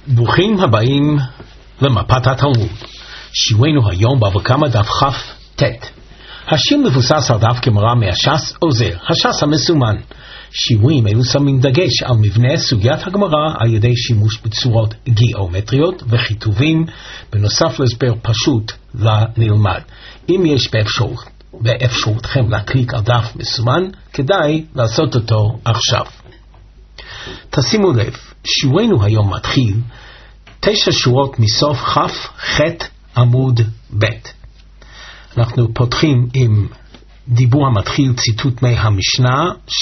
ברוכים הבאים למפת התלמוד. שיעורנו היום בבא קמא דף כ"ט. השם מבוסס על דף גמרא מהש"ס עוזר, הש"ס המסומן. שיעורים אלו שמים דגש על מבנה סוגיית הגמרא על ידי שימוש בצורות גיאומטריות וכיתובים, בנוסף להסבר פשוט לנלמד. אם יש באפשרותכם להקליק על דף מסומן, כדאי לעשות אותו עכשיו. תשימו לב, שיעורנו היום מתחיל 9 שורות מסוף כ"ח עמוד ב'. אנחנו פותחים עם דיבור המתחיל ציטוט מהמשנה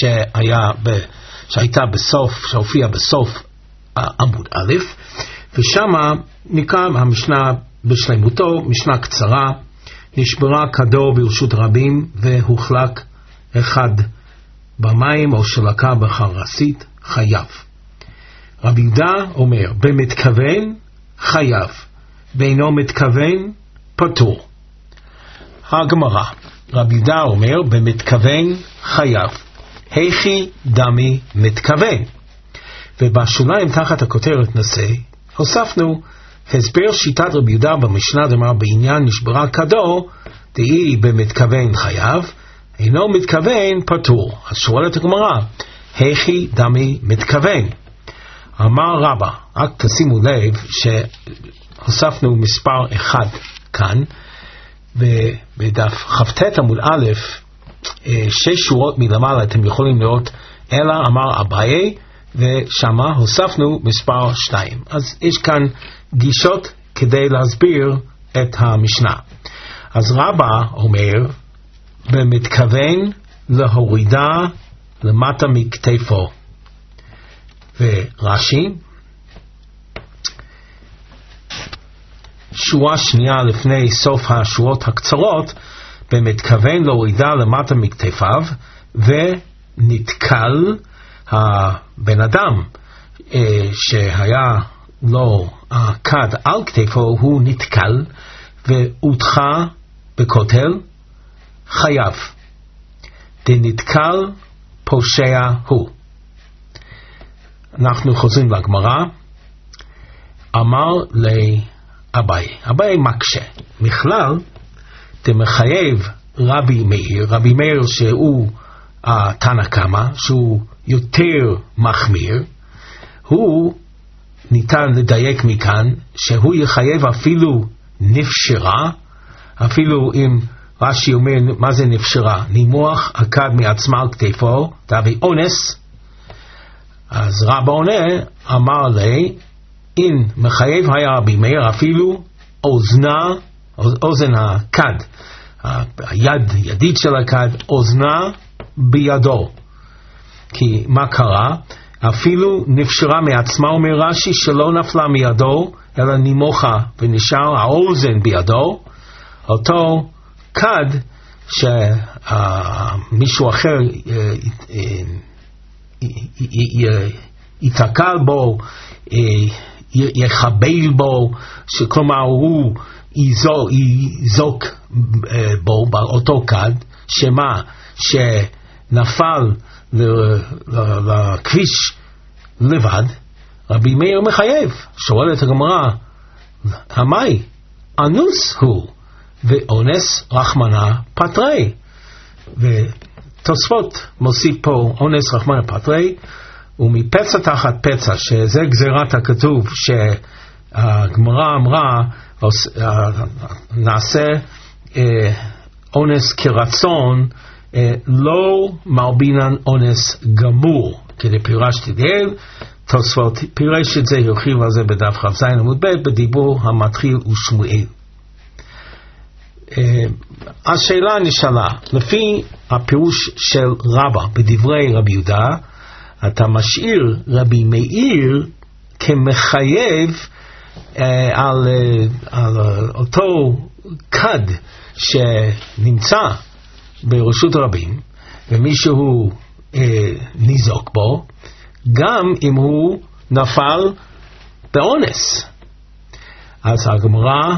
שהופיע בסוף עמוד א', ושמה נקרא המשנה בשלמותו, משנה קצרה. נשברה כדור ברשות רבים והוחלק אחד במים או שלקה בחרסית, חייב. רבי יהודה אומר במתכוון חייב, ואינו מתכוון פטור. הגמרא, רבי יהודה אומר במתכוון חייב, היכי דמי מתכוון. ובשוליים תחת הכותרת נושא הוספנו הסבר שיטת רבי יהודה במשנה דאמר בעניין נשברה כדור, דהי במתכוון חייב, אינו מתכוון פטור. אז שואלת הגמרא, היכי דמי מתכוון? אמר רבא, רק תשימו לב שהוספנו מספר 1 כאן, בדף כ"ט עמוד א', 6 שורות מלמעלה אתם יכולים לראות, אלא אמר אביי, ושמה הוספנו מספר 2. אז יש כאן גישות כדי להסביר את המשנה. אז רבא אומר במתכוון להורידה למטה מכתפו. ורש"י, שורה שנייה לפני סוף השורות הקצרות, במתכוון להורידה למטה מכתפיו, ונתקל הבן אדם שהיה לו הכד על כתפו, הוא נתקל והודחה בכותל, חייב. דנתקל פושע הוא. אנחנו חוזרים לגמרא. אמר לאביי, אביי מקשה, מכלל דמחייב רבי מאיר שהוא תנא קמא, שהוא יותר מחמיר, הוא ניתן לדייק מכאן שהוא יחייב אפילו נפשרה, אפילו אם רש"י אומר מה זה נפשרה, נימוח הכד מעצמה על כתפו, תביא אונס. אז רבא עונה, אמר לי, אם מחייב היה רבי מאיר אפילו אוזן הכד, ידית של הכד, אוזנה בידו. כי מה קרה? אפילו נפשרה מעצמה, אומר רש"י, שלא נפלה מידו, אלא נימוחה ונשאר האוזן בידו. אותו כד שמישהו אחר יתקל בו, יחבל בו, כלומר הוא יזוק בו, באותו כד, שמה שנפל לכביש לבד, רבי מאיר מחייב. שואלת הגמרא, המאי אנוס הוא ואונס רחמנא פטרי. ותוספות מוסיף פה אונס רחמנא פטרי, ומפצע תחת פצע, שזה גזירת הכתוב שהגמרא אמרה נעשה אונס כרצון, לא מרבינן אונס גמור, כדי פירשתי דל. תוספות פירש את זה, הרחיב על זה בדף כ"ז עמוד ב' בדיבור המתחיל ושמואל. השאלה נשאלה, לפי הפירוש של רבא בדברי רבי יהודה, אתה משאיר רבי מאיר כמחייב על אותו כד שנמצא ברשות רבים, ומישהו ניזוק בו, גם אם הוא נפל באונס. אז הגמרא,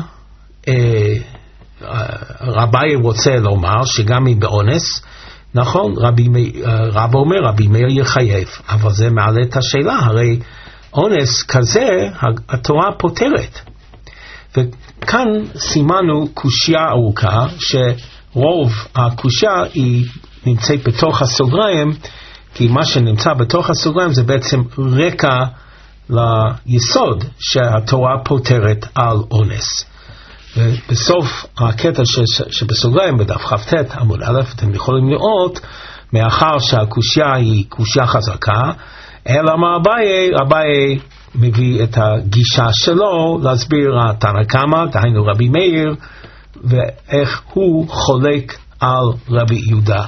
רבי רוצה לומר שגם אם באונס, נכון, רבא אומר רבי מאיר יחייב, אבל זה מעלה את השאלה, הרי אונס כזה התורה פותרת. וכאן סימנו קושיה ארוכה, שרוב הקושיה היא נמצאת בתוך הסוגריים, כי מה שנמצא בתוך הסוגריים זה בעצם רקע ליסוד שהתורה פותרת על אונס. ובסוף הקטע שבסוגריים בדף כ"ט עמוד א' אתם יכולים לראות, מאחר שהקושיה היא קושיה חזקה, אלא מה אביי מביא את הגישה שלו להסביר התנא קמא, דהיינו רבי מאיר, ואיך הוא חולק על רבי יהודה.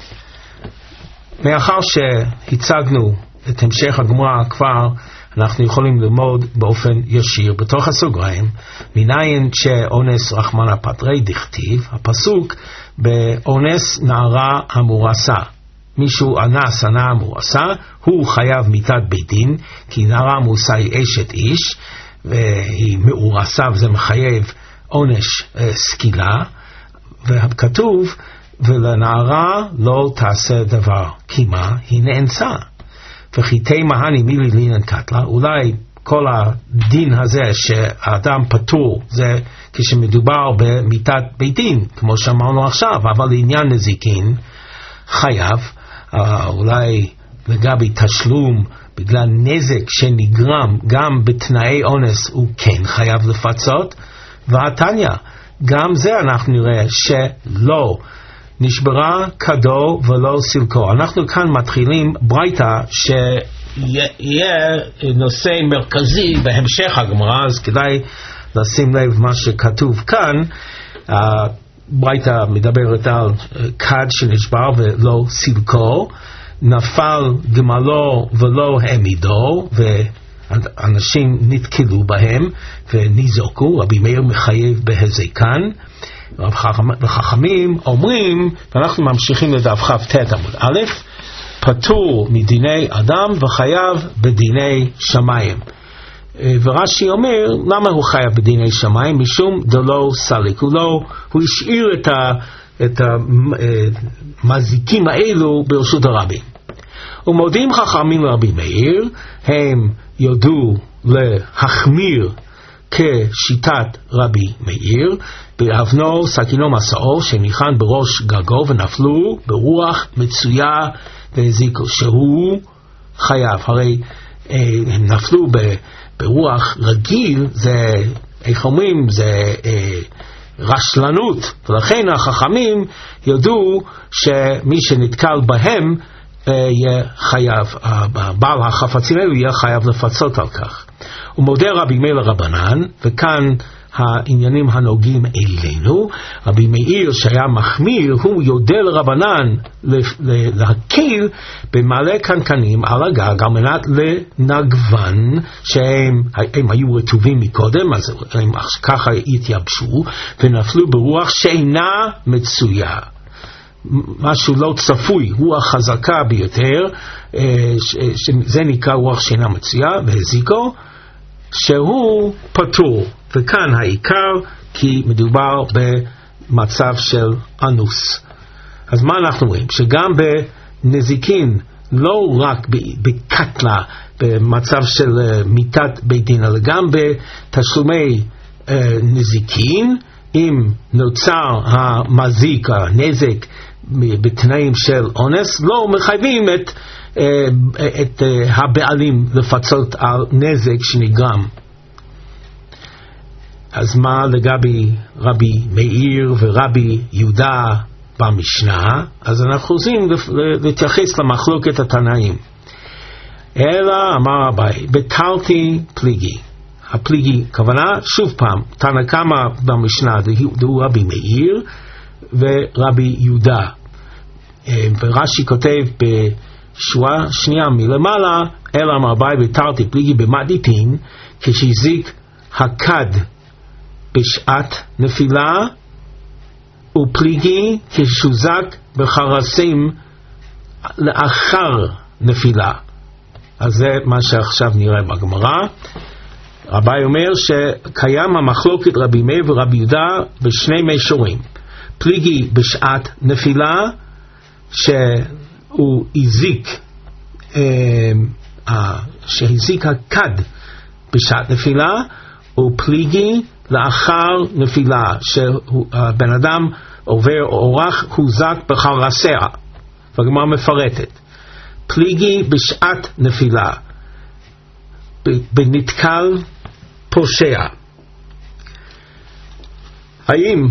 מאחר שהצגנו את המשך הגמרא כבר, אנחנו יכולים ללמוד באופן ישיר בתוך הסוגריים, מניין שאונס רחמנא פטרי דכתיב, הפסוק באונס נערה המורסה. מישהו אנס הנערה המורסה, הוא חייב מיתת בית דין, כי נערה המורסה היא אשת איש, והיא מאורסה וזה מחייב עונש סקילה, וכתוב, ולנערה לא תעשה דבר, כי מה? היא נאנסה. וכי תימהני מילי לינן קטלה, אולי כל הדין הזה שהאדם פטור, זה כשמדובר במיתת בית דין, כמו שאמרנו עכשיו, אבל לעניין נזיקין, חייב, אולי לגבי תשלום, בגלל נזק שנגרם גם בתנאי אונס, הוא כן חייב לפצות, והתניא, גם זה אנחנו נראה שלא, נשברה כדו ולא סילקו. אנחנו כאן מתחילים ברייתא שיהיה נושא מרכזי בהמשך הגמרא, אז כדאי לשים לב מה שכתוב כאן. ברייתא מדברת על כד שנשבר ולא סילקו, נפל גמלו ולא העמידו, ואנשים נתקלו בהם וניזוקו. רבי מאיר מחייב בהזיקן, וחכמים אומרים, ואנחנו ממשיכים לדף כ"ט עמוד א', פטור מדיני אדם וחייב בדיני שמיים. ורש"י אומר, למה הוא חייב בדיני שמיים? משום דלא סליק, הוא השאיר את המזיקים האלו ברשות הרבים. ומודיעים חכמים לרבי מאיר, הם יודו להחמיר כשיטת רבי מאיר, באבנו סכינו מסעו שניחן בראש גגו ונפלו ברוח מצויה והזיקו, שהוא חייב. הרי הם נפלו ברוח רגיל, זה, איך אומרים, זה רשלנות, ולכן החכמים ידעו שמי שנתקל בהם יהיה חייב, בעל החפצים האלו יהיה חייב לפצות על כך. ומודה רבי מאיר לרבנן, וכאן העניינים הנוגעים אלינו. רבי מאיר שהיה מחמיר, הוא יודע לרבנן להקיל במעלה קנקנים על הגג על מנת לנגוון, שהם היו רטובים מקודם, אז הם ככה התייבשו ונפלו ברוח שאינה מצויה, משהו לא צפוי, רוח חזקה ביותר, שזה נקרא רוח שאינה מצויה, והזיקו שהוא פטור. וכאן העיקר, כי מדובר במצב של אנוס. אז מה אנחנו רואים? שגם בנזיקין, לא רק בקטלה, במצב של מיתת בית דין, אלא גם בתשלומי נזיקין, אם נוצר המזיק, הנזק, בתנאים של אונס, לא מחייבים את הבעלים לפצות על נזק שנגרם. אז מה לגבי רבי מאיר ורבי יהודה במשנה? אז אנחנו רוצים להתייחס למחלוקת התנאים. אלא אמר אביי, בטלתי פליגי. הפליגי, כוונה, שוב פעם, תנא קמא במשנה, הוא רבי מאיר ורבי יהודה. ורש"י כותב בשורה שנייה מלמעלה, אלא אמר אביי, בטלתי פליגי במדיפין, כשהזיק הכד בשעת נפילה, ופליגי כשהוזק בחרסים לאחר נפילה. אז זה מה שעכשיו נראה בגמרא. רבי אומר שקיים המחלוקת רבי מאיר ורבי יהודה בשני מישורים. פליגי בשעת נפילה, שהוא הזיק שהזיק הכד בשעת נפילה, ופליגי לאחר נפילה, שהבן אדם עובר אורח הוזק בחרסיה, והגמרא מפרטת. פליגי בשעת נפילה, בנתקל פושע. האם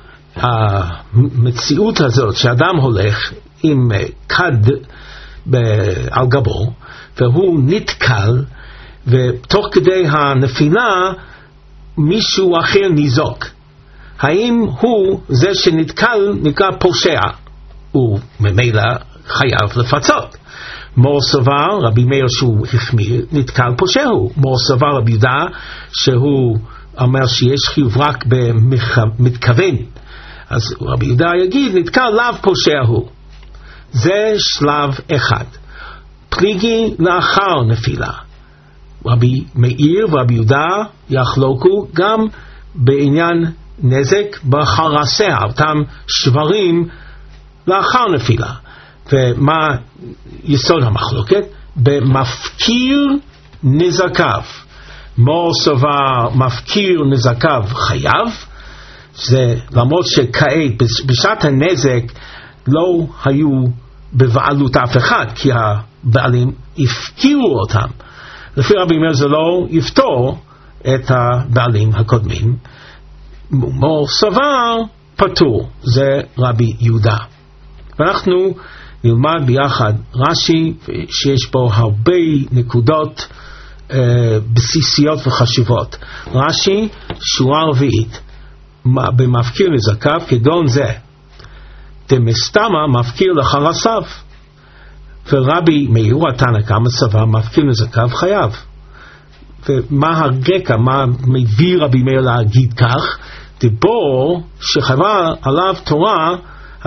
המציאות הזאת שאדם הולך עם כד על גבו והוא נתקל, ותוך כדי הנפילה מישהו אחר ניזוק, האם הוא זה שנתקל נקרא פושע? הוא ממילא חייב לפצות. מור סבר רבי מאיר שהוא החמיר, נתקל פושע הוא. מור סבר רבי יהודה שהוא אומר שיש חיוב רק במתכוון, אז רבי יהודה יגיד נתקל לאו פושע הוא. זה שלב אחד. פליגי לאחר נפילה, רבי מאיר ורבי יהודה יחלוקו גם בעניין נזק בחרסיה, אותם שברים לאחר נפילה. ומה יסוד המחלוקת? במפקיר נזקיו. מור סבר מפקיר נזקיו חייב, זה למרות שכעת בשעת הנזק לא היו בבעלות אף אחד, כי הבעלים הפקירו אותם. לפי רבי מאיר זה לא יפתור את הבעלים הקודמים. מור סבר פטור, זה רבי יהודה. ואנחנו נלמד ביחד רש"י שיש בו הרבה נקודות בסיסיות וחשובות. רש"י שורה רביעית, במפקיר נזקיו כגון זה, דמסתמה מפקיר לחרסיו. ורבי מאיר התנא קמא סבר מפקיר נזקיו חייב. ומה הרקע, מה מביא רבי מאיר להגיד כך? דיבור שחייבה עליו תורה,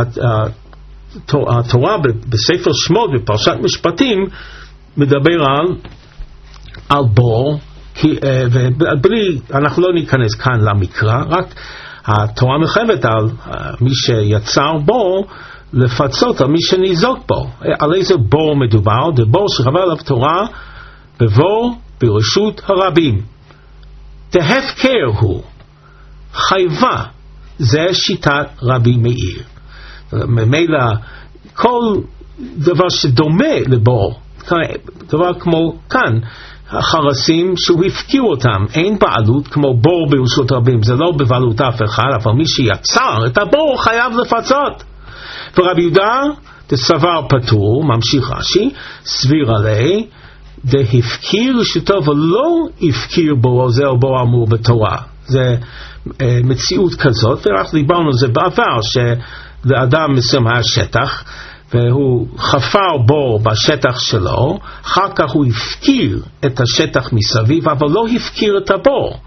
התורה בספר שמות בפרשת משפטים מדבר על בור, ובלי, אנחנו לא ניכנס כאן למקרא, רק התורה מחייבת על מי שיצר בור לפצות על מי שניזוק בו. על איזה בור מדובר? זה בור שחייבה עליו תורה בבור ברשות הרבים. דהפקר הוא חייבה, זה שיטת רבי מאיר. ממילא כל דבר שדומה לבור, דבר כמו כאן, החרסים שהוא הפקיר אותם, אין בעלות כמו בור ברשות רבים, זה לא בבעלות אף אחד, אבל מי שיצר את הבור חייב לפצות. ורבי יהודה דסבר פטור, ממשיך רש"י, סביר עלי דהפקיר רשותו ולא הפקיר בו, זה או בו אמור בתורה. זה מציאות כזאת, ורק דיברנו על זה בעבר, שלאדם מסוים היה שטח והוא חפר בור בשטח שלו, אחר כך הוא הפקיר את השטח מסביב, אבל לא הפקיר את הבור.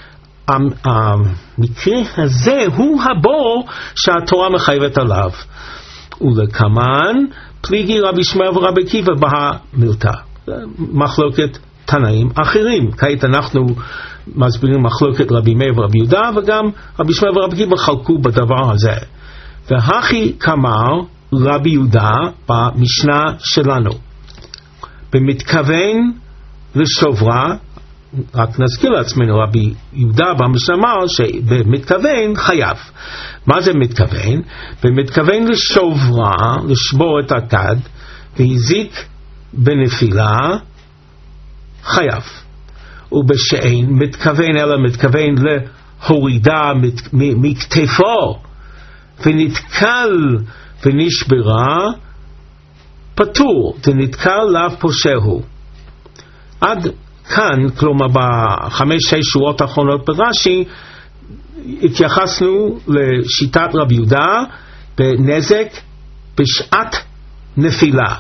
המקרה הזה הוא הבור שהתורה מחייבת עליו. ולקמן פליגי רבי ישמעאל ורבי עקיבא בהמילתא, מחלוקת תנאים אחרים. כעת אנחנו מסבירים מחלוקת רבי מאיר ורבי יהודה, וגם רבי ישמעאל ורבי עקיבא חלקו בדבר הזה. והכי כמר רבי יהודה במשנה שלנו, במתכוון לשוברה, רק נזכיר לעצמנו, רבי יהודה במשנה אמר שבמתכוון חייב. מה זה מתכוון? במתכוון לשוברה, לשבור את הכד והזיק בנפילה, חייב. ובשאין מתכוון אלא מתכוון להורידה מכתפו ונתקל ונשברה, פטור, דנתקל לאו פושע הוא. עד כאן, כלומר ב5-6 שורות האחרונות ברש"י, התייחסנו לשיטת רבי יהודה בנזק בשעת נפילה.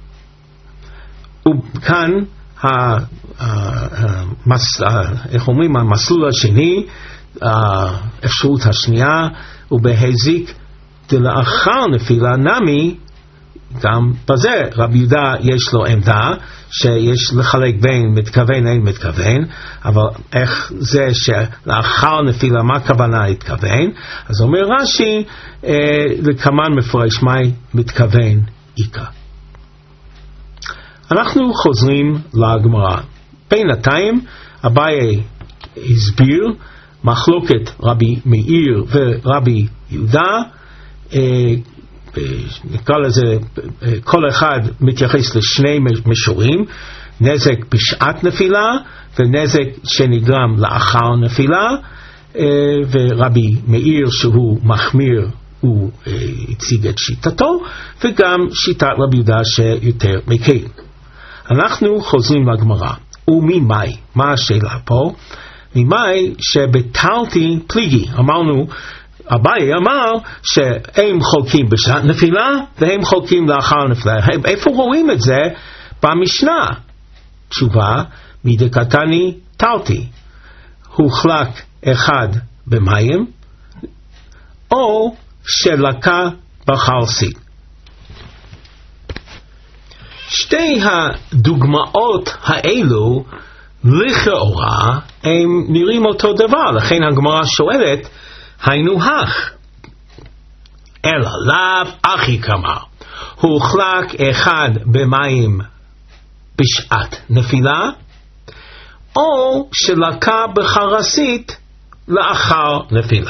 וכאן איך אומרים, המסלול השני, האפשרות השנייה, ובהזיק דלאחר נפילה נמי, גם בזה רבי יהודה יש לו עמדה שיש לחלק בין מתכוון אין מתכוון, אבל איך זה שלאחר נפילה, מה הכוונה להתכוון? אז אומר רש"י לכמן מפרש מהי מתכוון עיקר. אנחנו חוזרים לגמרא. בינתיים אביי הסביר מחלוקת רבי מאיר ורבי יהודה, נקרא לזה, כל אחד מתייחס לשני מישורים, נזק בשעת נפילה ונזק שנגרם לאחר נפילה, ורבי מאיר שהוא מחמיר הוא הציג את שיטתו, וגם שיטת רבי יהודה שיותר מקל. אנחנו חוזרים לגמרא. וממאי, מה השאלה פה? ממאי שבטלתי פליגי. אמרנו, אביי אמר שהם חולקים בשעת נפילה והם חולקים לאחר נפילה. איפה רואים את זה? במשנה. תשובה, מדקתני תלתי. הוחלק אחד במים או שלקה בחרסית. שתי הדוגמאות האלו לכאורה הם נראים אותו דבר, לכן הגמרא שואלת היינו הך, אלא לאו אחי כמה, הוחלק אחד במים בשעת נפילה או שלקה בחרסית לאחר נפילה.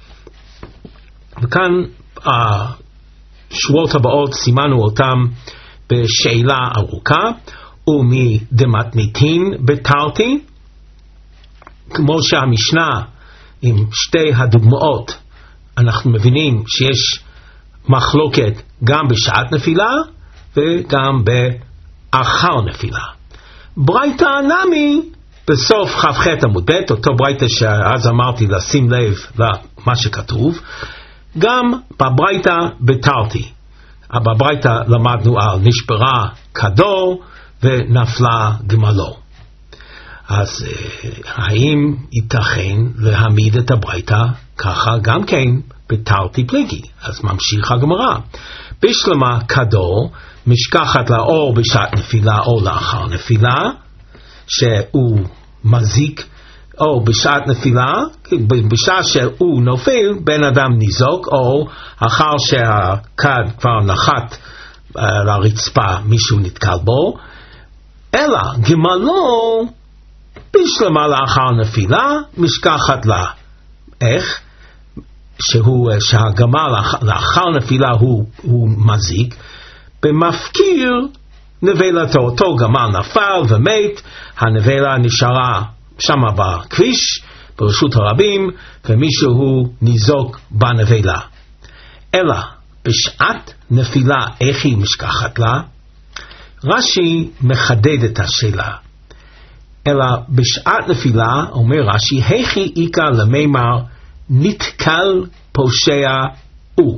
וכאן השורות הבאות סימנו אותם בשאלה ארוכה, ומדמתניתין בתרתי, כמו שהמשנה עם שתי הדוגמאות אנחנו מבינים שיש מחלוקת גם בשעת נפילה וגם באחר נפילה. ברייתא נמי בסוף כ"ח עמוד ב', אותו ברייתא שאז אמרתי לשים לב למה שכתוב, גם בברייתא בתרתי. בברייתא למדנו על נשברה כדור ונפלה גמלו. אז האם ייתכן להעמיד את הברייתא ככה גם כן בתרתי פליגי? אז ממשיך הגמרא. בשלמה כדור משכחת לאור בשעת נפילה או לאחר נפילה, שהוא מזיק, או בשעת נפילה, בשעה שהוא נופל, בן אדם ניזוק, או אחר שהכד כבר נחת לרצפה, מישהו נתקל בו, אלא גמלו בשלמה לאחר נפילה, משכחת לה. איך? שהגמל לאחר נפילה הוא מזיק, במפקיר נבלתו. אותו גמל נפל ומת, הנבלה נשארה שמה בכביש, ברשות הרבים, ומישהו ניזוק בנבלה. אלא בשעת נפילה איך היא משכחת לה? רש"י מחדד את השאלה. אלא בשעת נפילה, אומר רש"י, היכי איכא למימר נתקל פושע הוא.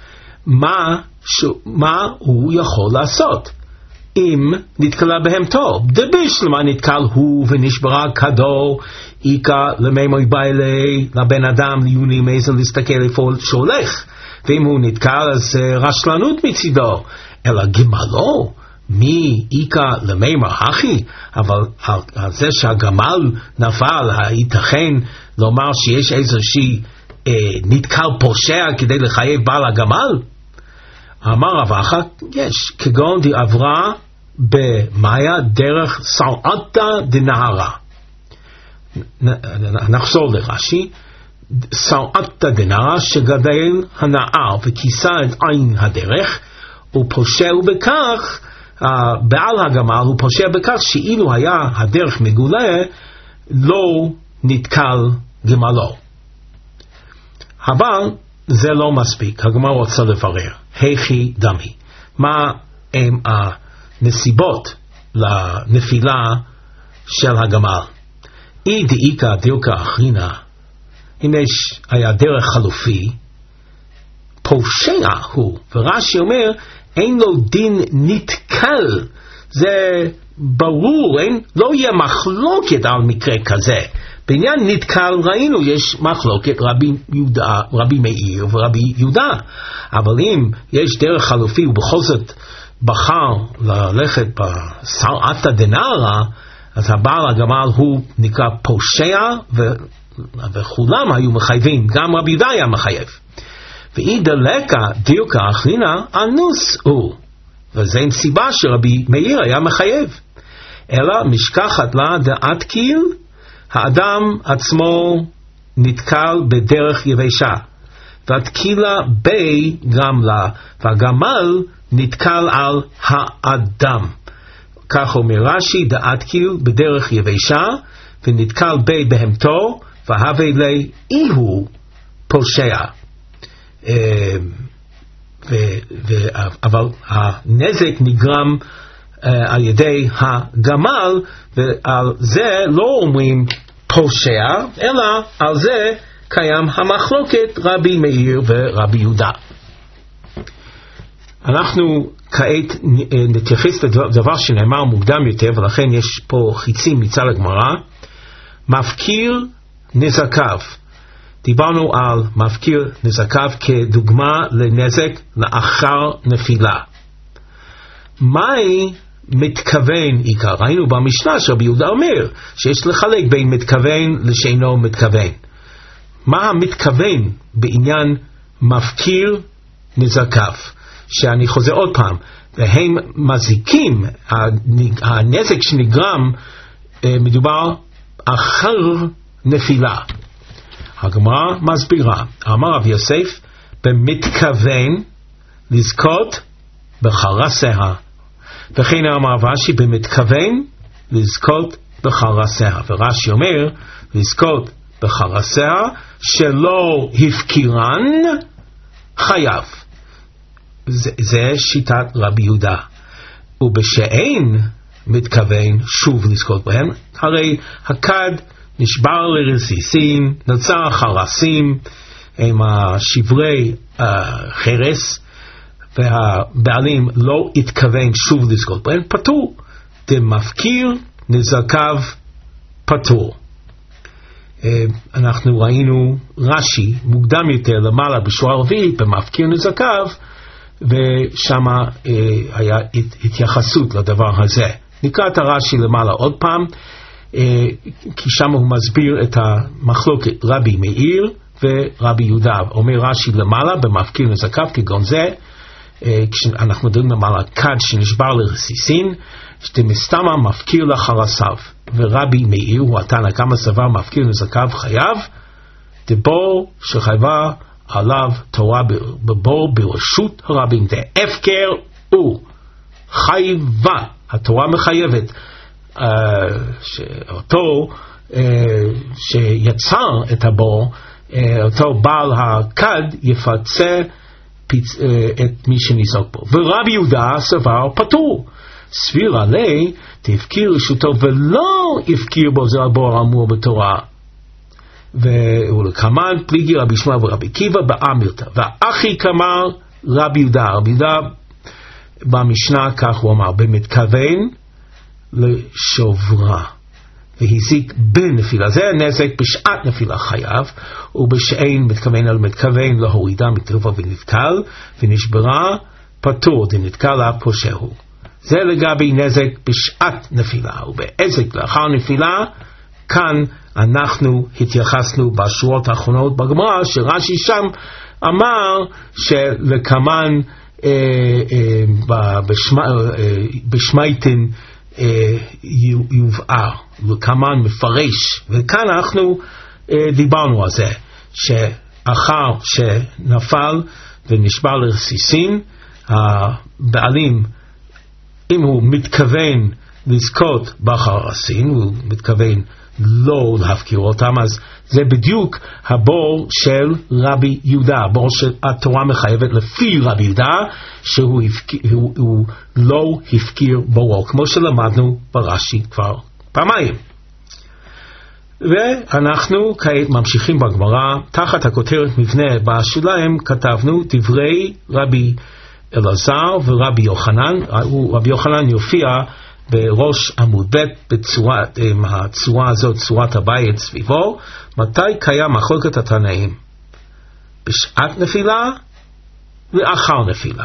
מה הוא יכול לעשות? אם נתקלה בהמתו, דבשלמה נתקל הוא ונשברה כדור, איכא למימר בעילי לבן אדם ליונים איזה להסתכל איפה שהולך, ואם הוא נתקל אז רשלנות מצידו. אלא גמלו, מי איכא למימר אחי? אבל על זה שהגמל נפל, הייתכן לומר שיש איזושהי נתקל פושע כדי לחייב בעל הגמל? אמר רב אחא, יש, כגון די עברה במאיה דרך סלעתא דנהרה. נחזור לרש"י. סלעתא דנהרה, שגדל הנהר וכיסה את עין הדרך, ופושע בכך, בעל הגמל הוא פושע בכך שאילו היה הדרך מגולה, לא נתקל גמלו. אבל זה לא מספיק, הגמרא רוצה לברר. היכי דמי, מה הם הנסיבות לנפילה של הגמל? אי דאיכא דילכא אחרינא, אם יש היה דרך חלופי, פושע הוא, ורש"י אומר אין לו דין נתקל. זה ברור, לא יהיה מחלוקת על מקרה כזה. בעניין נתקל ראינו יש מחלוקת רבי מאיר ורבי יהודה, אבל אם יש דרך חלופי ובכל זאת בחר ללכת בסלעתא דנהרה, אז הבעל הגמל הוא נקרא פושע, וכולם היו מחייבים, גם רבי יהודה היה מחייב. ואי דלקא דיוקא אחרינא אנוס הוא. וזה אין סיבה שרבי מאיר היה מחייב. אלא משכחת לה דעת קיל, האדם עצמו נתקל בדרך יבשה, והתקילה בי גמלה, והגמל נתקל על האדם. כך אומר רש"י, דעת קיל בדרך יבשה, ונתקל בי בהמתו, והווה לי איהו פושע. אבל הנזק נגרם על ידי הגמל, ועל זה לא אומרים פושע, אלא על זה קיים המחלוקת רבי מאיר ורבי יהודה. אנחנו כעת נתייחס לדבר שנאמר מוקדם יותר, ולכן יש פה חיצים מצד הגמרא. מפקיר נזקיו. דיברנו על מפקיר נזקיו כדוגמה לנזק לאחר נפילה. מהי מתכוון עיקר? ראינו במשנה שרבי יהודה אומר שיש לחלק בין מתכוון לשאינו מתכוון. מה המתכוון בעניין מפקיר נזקיו? שאני חוזר עוד פעם, והם מזיקים, הנזק שנגרם מדובר אחר נפילה. הגמרא מסבירה, אמר רב יוסף, במתכוון לזכות בחרסיה, וכן אמר רש"י, במתכוון לזכות בחרסיה, ורש"י אומר לזכות בחרסיה שלא הפקירן חייב. זה שיטת רבי יהודה. ובשאין מתכוון שוב לזכות בהם, הרי הכד נשבר לרסיסים, נוצר חרסים עם שברי חרס, והבעלים לא התכוון שוב לזכות בהם, פטור. דמפקיר נזקיו פטור. אנחנו ראינו רש"י מוקדם יותר למעלה בשורה הרביעית במפקיר נזקיו, ושם היה התייחסות לדבר הזה. נקרא את הרש"י למעלה עוד פעם, כי שם הוא מסביר את המחלוקת רבי מאיר ורבי יהודה. אומר רש"י למעלה במפקיר נזקיו כגון זה, כשאנחנו מדברים למעלה כד שנשבר לרסיסין, שתמסתמה מפקיר לחרסיו, ורבי מאיר הוא התנא קמא סבר מפקיר נזקיו חייב, דבור שחייבה עליו תורה בבור ברשות הרבים. דהפקר הוא חייבה, התורה מחייבת שאותו שיצר את הבור, אותו בעל הכד יפצה את מי שניזוק בו. ורבי יהודה סבר פטור, סביר עלי תפקיר רשותו ולא יפקיר בו, זה הבור האמור בתורה. ולכמן פליגי רבי שמעון ורבי עקיבא באמירתא, ואחי כמר רבי יהודה. רבי יהודה במשנה כך הוא אמר, במתכוון לשוברה, והזיק בנפילה, זה הנזק בשעת נפילה חייב, ובשאין מתכוון על מתכוון להורידה מטרפה ונתקל ונשברה פטור, דנתקל לה פושעו. זה לגבי נזק בשעת נפילה, ובעזק לאחר נפילה, כאן אנחנו התייחסנו בשורות האחרונות בגמרא, שרש"י שם אמר שלכמן בשמייתן יובאר, וכמן מפרש, וכאן אנחנו דיברנו על זה, שאחר שנפל ונשבר לרסיסים, הבעלים, אם הוא מתכוון לזכות בחרסין, הוא מתכוון לא להפקיר אותם, אז זה בדיוק הבור של רבי יהודה, הבור שהתורה מחייבת לפי רבי יהודה, שהוא לא הפקיר בורו, כמו שלמדנו ברש"י כבר פעמיים. ואנחנו כעת ממשיכים בגמרא, תחת הכותרת מבנה בשוליים כתבנו דברי רבי אלעזר ורבי יוחנן. רבי יוחנן יופיע בראש עמוד ב' עם הצורה הזאת, צורת הבית סביבו. מתי קיים מחלוקת התנאים? בשעת נפילה ואחר נפילה.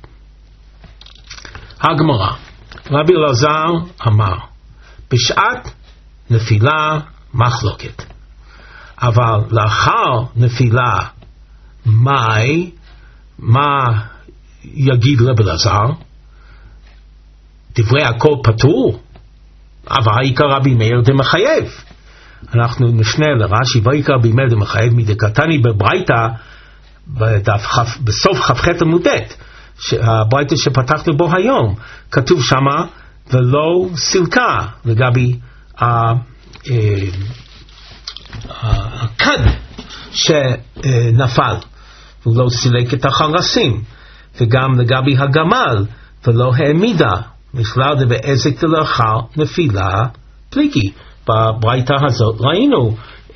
הגמרא, רבי אלעזר אמר, בשעת נפילה מחלוקת, אבל לאחר נפילה מה יגיד רבי אלעזר? דברי הכל פטור, אבל העיקר רבי מאיר דמחייב. אנחנו נפנה לרש"י, והעיקר רבי מאיר דמחייב מדקתני בברייתא, בסוף כ"ח עמוד ט', הברייתא שפתחנו בו היום, כתוב שמה ולא סילקה לגבי הכד שנפל, הוא לא סילק את החרסים, וגם לגבי הגמל ולא העמידה, בכלל דבעזק דלאחר נפילה פליגי. בברייתא הזאת ראינו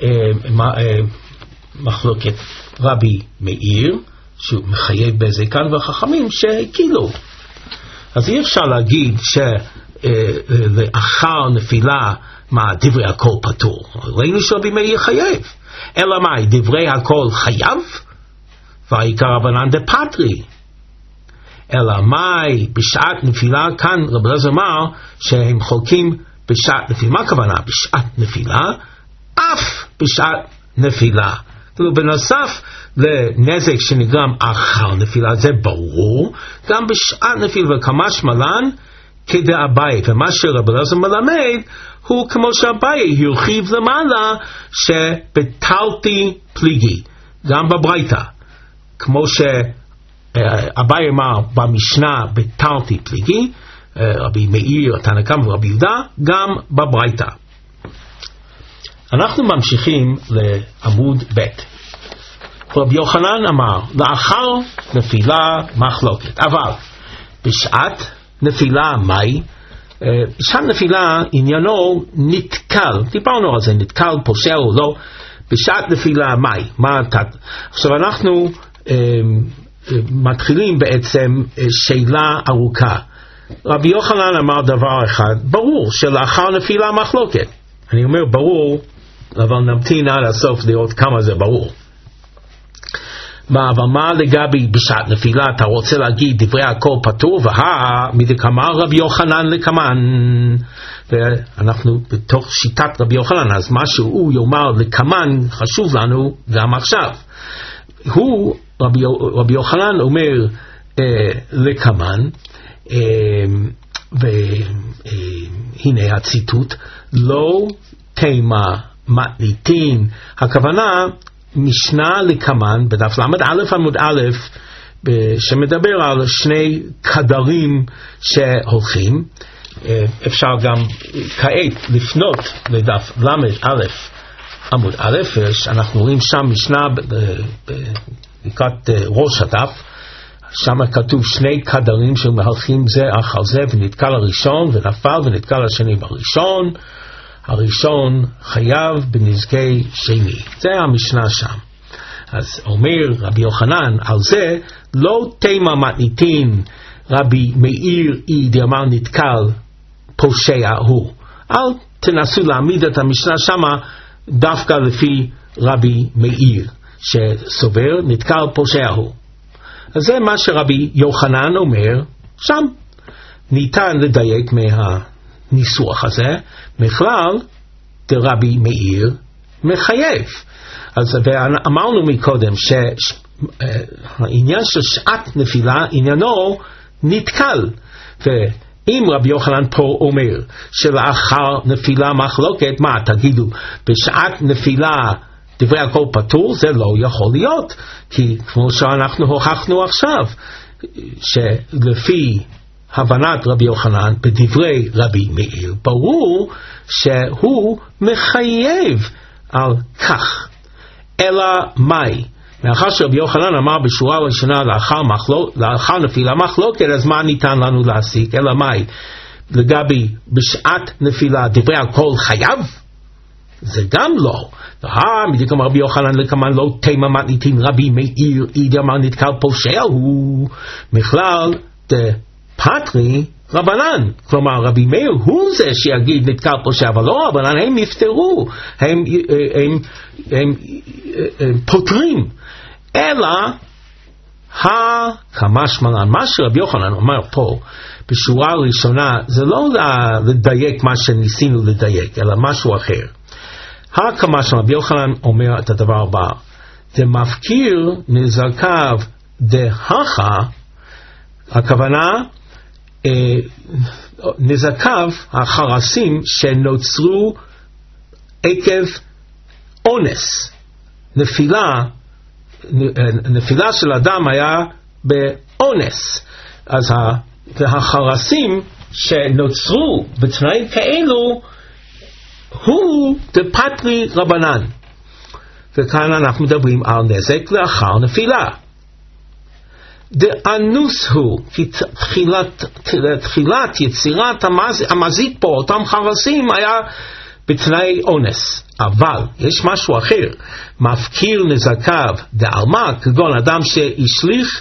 מחלוקת רבי מאיר שהוא מחייב בזקן וחכמים שהקילו. אז אי אפשר להגיד שלאחר נפילה מה דברי הכל פטור, ראינו שרבי מאיר חייב, אלא מה, דברי הכל חייב והעיקר רבנן דפטרי, אלא מאי בשעת נפילה, כאן רבי אלעזר אמר שהם חולקים בשעת נפילה. מה הכוונה? בשעת נפילה, אף בשעת נפילה. בנוסף לנזק שנגרם אחר נפילה, זה ברור, גם בשעת נפילה, וכמשמע לן כדאביי, ומה שרבי אלעזר מלמד הוא כמו שאביי הרחיב למעלה שבטלתי פליגי, גם בברייתא, כמו שאביי אמר במשנה בטלתי פליגי, רבי מאיר, תנא קמא ורבי יהודה, גם בברייתא. אנחנו ממשיכים לעמוד ב'. רבי יוחנן אמר, לאחר נפילה מחלוקת, אבל בשעת נפילה מהי? בשעת נפילה עניינו נתקל, דיברנו על זה, נתקל, פושע או לא, בשעת נפילה מהי? עכשיו אנחנו מתחילים בעצם שאלה ארוכה. רבי יוחנן אמר דבר אחד, ברור שלאחר נפילה מחלוקת. אני אומר ברור, אבל נמתין עד הסוף לראות כמה זה ברור. אבל מה לגבי בשעת נפילה? אתה רוצה להגיד דברי הכל פטור, מדקאמר רבי יוחנן לקמן, ואנחנו בתוך שיטת רבי יוחנן, אז מה שהוא יאמר לקמן חשוב לנו גם עכשיו. רבי יוחנן אומר לקמן, והנה הציטוט, לא תימה מתניתין, הכוונה משנה לקמן בדף למד א' עמוד א', שמדבר על שני קדרים שהולכים. אפשר גם כעת לפנות לדף למד א' עמוד א', אנחנו רואים שם משנה לקראת ראש הדף, שם כתוב שני קדרים שמהלכים זה אחר זה, ונתקל הראשון ונפל ונתקל השני בראשון, הראשון חייב בנזקי שני. זה המשנה שם. אז אומר רבי יוחנן על זה, לא תימה מתניתין רבי מאיר דאמר נתקל פושע הוא. אל תנסו להעמיד את המשנה שמה דווקא לפי רבי מאיר שסובר נתקל פושע הוא. אז זה מה שרבי יוחנן אומר שם. ניתן לדייק מהניסוח הזה, בכלל דרבי מאיר מחייב. אז ואמרנו מקודם שהעניין של שעת נפילה עניינו נתקל, ואם רבי יוחנן פה אומר שלאחר נפילה מחלוקת, מה תגידו, בשעת נפילה דברי הכל פטור? זה לא יכול להיות, כי כמו שאנחנו הוכחנו עכשיו, שלפי הבנת רבי יוחנן בדברי רבי מאיר, ברור שהוא מחייב על כך. אלא מאי? מאחר שרבי יוחנן אמר בשורה הראשונה לאחר נפילה מחלוקת, אז מה ניתן לנו להסיק? אלא מאי? לגבי בשעת נפילה דברי הכל חייב? זה גם לא. מדקאמר רבי יוחנן לקמן לא תימה מתניתין רבי מאיר דאמר נתקל פושע הוא, בכלל דפטרי רבנן. כלומר רבי מאיר הוא זה שיגיד נתקל פושע, אבל לא רבנן, הם יפטרו, הם פותרים. אלא כמשמע לן, מה שרבי יוחנן אומר פה בשורה הראשונה, זה לא לדייק מה שניסינו לדייק, אלא משהו אחר. כמשמע רבי יוחנן אומר את הדבר הבא, זה מפקיר נזקיו דהכה, הכוונה נזקיו, החרסים שנוצרו עקב אונס, נפילה של אדם היה באונס, אז החרסים שנוצרו בתנאים כאלו הוא דפטרי רבנן, וכאן אנחנו מדברים על נזק לאחר נפילה. דאנוס הוא, כי תחילת יצירת המזיק פה, אותם חרסים, היה בתנאי אונס. אבל יש משהו אחר, מפקיר נזקיו דעלמא, כגון אדם שהשליך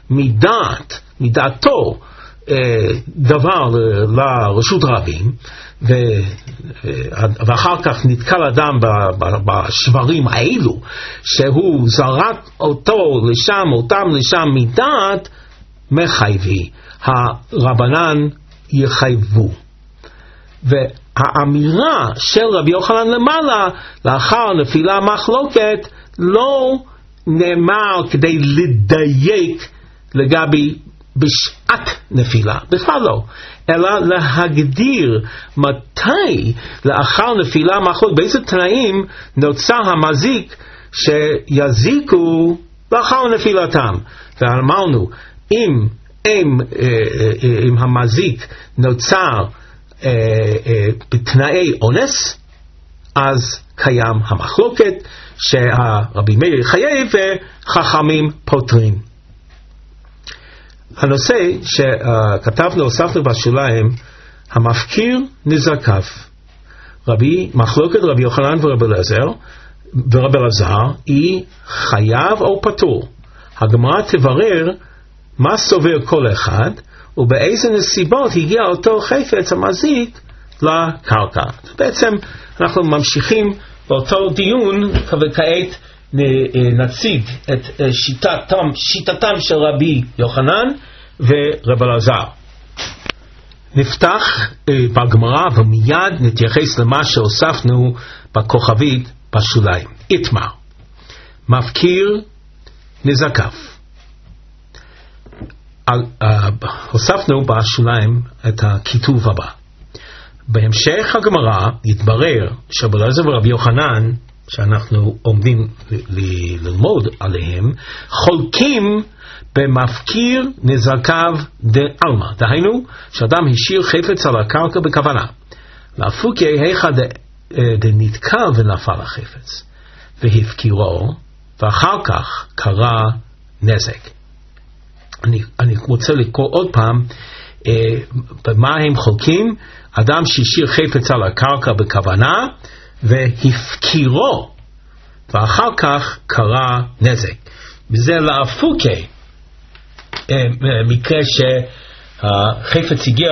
מדעתו דבר לרשות רבים, ואחר כך נתקל אדם בשברים האלו, שהוא זרק אותם לשם מדעת, מחייבי, הרבנן יחייבו. והאמירה של רבי יוחנן למעלה, לאחר נפילה מחלוקת, לא נאמר כדי לדייק לגבי בשעת נפילה, בכלל לא, אלא להגדיר מתי לאחר נפילה מחלוקת, באיזה תנאים נוצר המזיק שיזיקו לאחר נפילתם. ואמרנו, אם המזיק נוצר בתנאי אונס, אז קיים המחלוקת שהרבי מאיר חייב וחכמים פותרים. הנושא שכתבנו, הוספנו בשוליים, המפקיר נזקיו. מחלוקת רבי יוחנן ורבי אלעזר היא חייב או פטור. הגמרא תברר מה סובר כל אחד ובאיזה נסיבות הגיע אותו חפץ המזיק לקרקע. בעצם אנחנו ממשיכים באותו דיון, וכעת נציג את שיטתם של רבי יוחנן ורבי אלעזר. נפתח בגמרא ומיד נתייחס למה שהוספנו בכוכבית בשוליים. איתמר, מפקיר נזקיו. הוספנו בשוליים את הכיתוב הבא. בהמשך הגמרא יתברר שרבי אלעזר ורבי יוחנן, שאנחנו עומדים ללמוד עליהם, חולקים במפקיר נזקיו דעלמא. דהיינו, שאדם השאיר חפץ על הקרקע בכוונה. להפוקי היכא דנתקל ונפל החפץ, והפקירו, ואחר כך קרה נזק. אני רוצה לקרוא עוד פעם במה הם חולקים. אדם שהשאיר חפץ על הקרקע בכוונה והפקירו, ואחר כך קרה נזק. וזה להפוקי, מקרה שהחפץ הגיע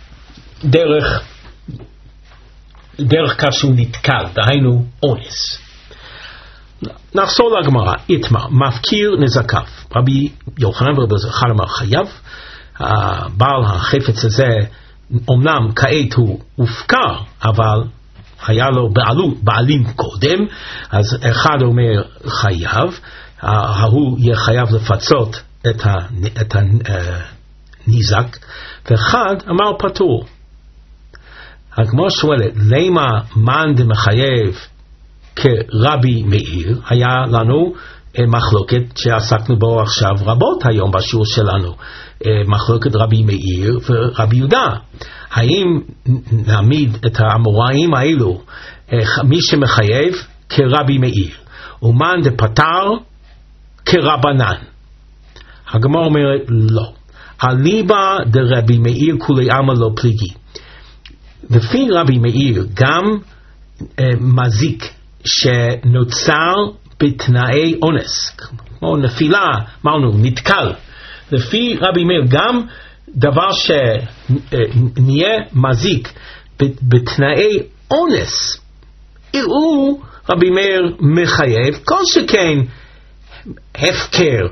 דרך כך שהוא נתקל, דהיינו אונס. נחזור לגמרא. איתמר, מפקיר נזקיו. רבי יוחנן ורבי אלעזר אמר חייב. בעל החפץ הזה אמנם כעת הוא הופקר, אבל היה לו בעלים קודם, אז אחד אומר חייב, ההוא יהיה חייב לפצות את הניזק, ואחד אמר פטור. הגמרא שואלת, למה מאן דמחייב כרבי מאיר? היה לנו מחלוקת שעסקנו בו עכשיו רבות היום בשיעור שלנו, מחלוקת רבי מאיר ורבי יהודה. האם נעמיד את האמוראים האלו מי שמחייב כרבי מאיר, ומאן דפטר כרבנן? הגמרא אומרת לא, אליבא דרבי מאיר כולי עלמא לא פליגי. לפי רבי מאיר גם מזיק שנוצר בתנאי אונס, כמו נפילה, אמרנו נתקל, לפי רבי מאיר גם דבר שנהיה מזיק בתנאי אונס, הוא רבי מאיר מחייב. כל שכן הפקר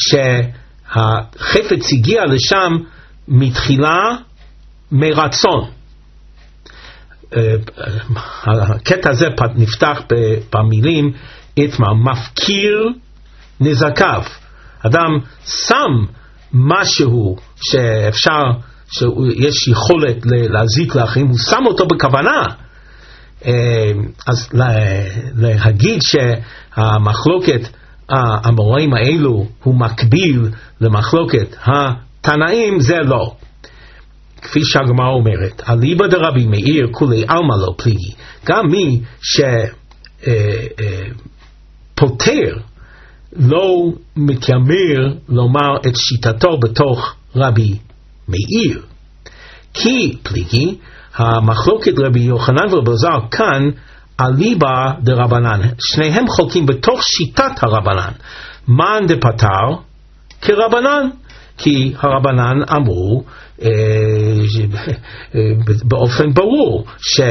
שהחפץ הגיע לשם מתחילה מרצון. הקטע הזה נפתח במילים איתמר, מפקיר נזקיו. אדם שם משהו שאפשר שיש יכולת להזיק לאחרים, הוא שם אותו בכוונה. אז להגיד שהמחלוקת האמוראים האלו הוא מקביל למחלוקת התנאים, זה לא. כפי שהגמרא אומרת, אליבא דרבי מאיר כולי עלמא לא פליגי, גם מי שפותר לא מתיימר לומר את שיטתו בתוך רבי מאיר, כי פליגי, המחלוקת רבי יוחנן ורבי אלעזר כאן אליבא דרבנן, שניהם חולקים בתוך שיטת הרבנן. מאן דפטר כרבנן, כי הרבנן אמרו באופן ברור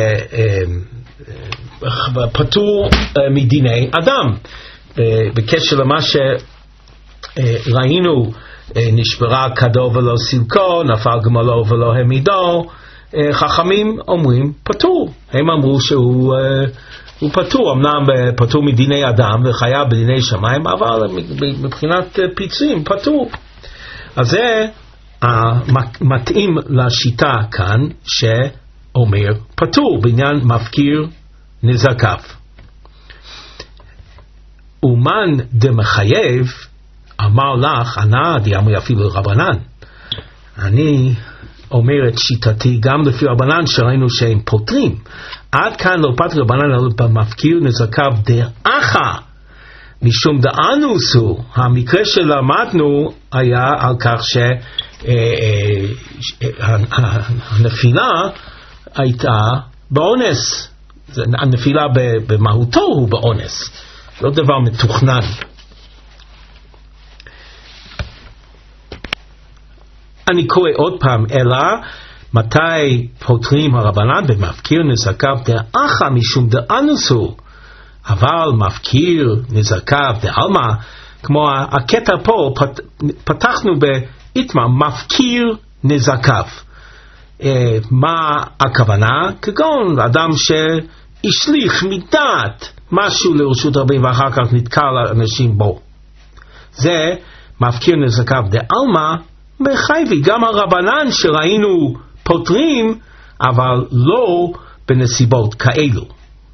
שפטור מדיני אדם. בקשר למה שראינו, נשברה כדו ולא סילקו, נפל גמלו ולא העמידו, חכמים אומרים פטור. הם אמרו שהוא פטור, אמנם פטור מדיני אדם וחייב בדיני שמיים, אבל מבחינת פיצויים פטור. אז זה מתאים לשיטה כאן שאומר פטור בעניין מפקיר נזקיו. ומן דמחייב אמר לך ענה דיאמרי אפילו רבנן. אני אומר את שיטתי גם לפי רבנן שראינו שהם פותרים. עד כאן לא פטר רבנן אלא במפקיר נזקיו דאחה משום דאנוס הוא. המקרה שלמדנו היה על כך שהנפילה הייתה באונס. הנפילה במהותו הוא באונס, לא דבר מתוכנן. אני קורא עוד פעם, אלא מתי פותרים הרבנן במפקיר נזקיו דאחה משום דאנוס הוא, אבל מפקיר נזקיו דעלמא, כמו הקטע פה, פתחנו באיתמר, מפקיר נזקיו. מה הכוונה? כגון אדם שהשליך מדעת משהו לרשות רבים ואחר כך נתקע לאנשים בו. זה מפקיר נזקיו דעלמא מחייבי. גם הרבנן שראינו פותרים, אבל לא בנסיבות כאלו.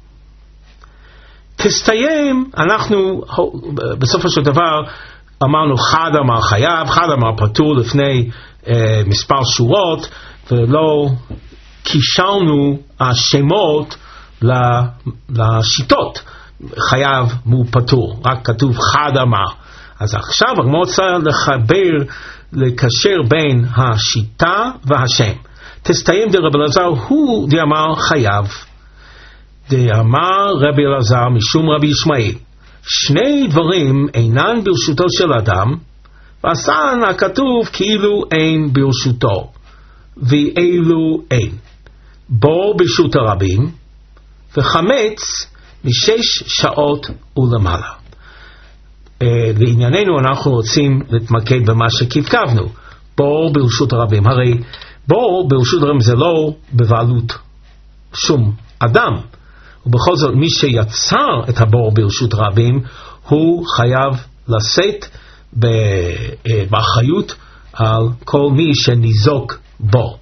תסתיים, אנחנו בסופו של דבר אמרנו חד אמר חייב, חד אמר פטור לפני מספר שורות, ולא קישרנו השמות לשיטות חייב מול פטור, רק כתוב חד אמר. אז עכשיו הגמרא רוצה לקשר בין השיטה והשם. תסתיים דרבי אלעזר הוא דאמר חייב, דאמר רבי אלעזר משום רבי ישמעאל, שני דברים אינן ברשותו של אדם, ועשן הכתוב כאילו אין ברשותו, ואילו אין. בור ברשות הרבים, וחמץ משש שעות ולמעלה. לענייננו אנחנו רוצים להתמקד במה שכתבנו, בור ברשות הרבים. הרי בור ברשות הרבים זה לא בבעלות שום אדם, ובכל זאת מי שיצר את הבור ברשות רבים הוא חייב לשאת באחריות על כל מי שניזוק בו.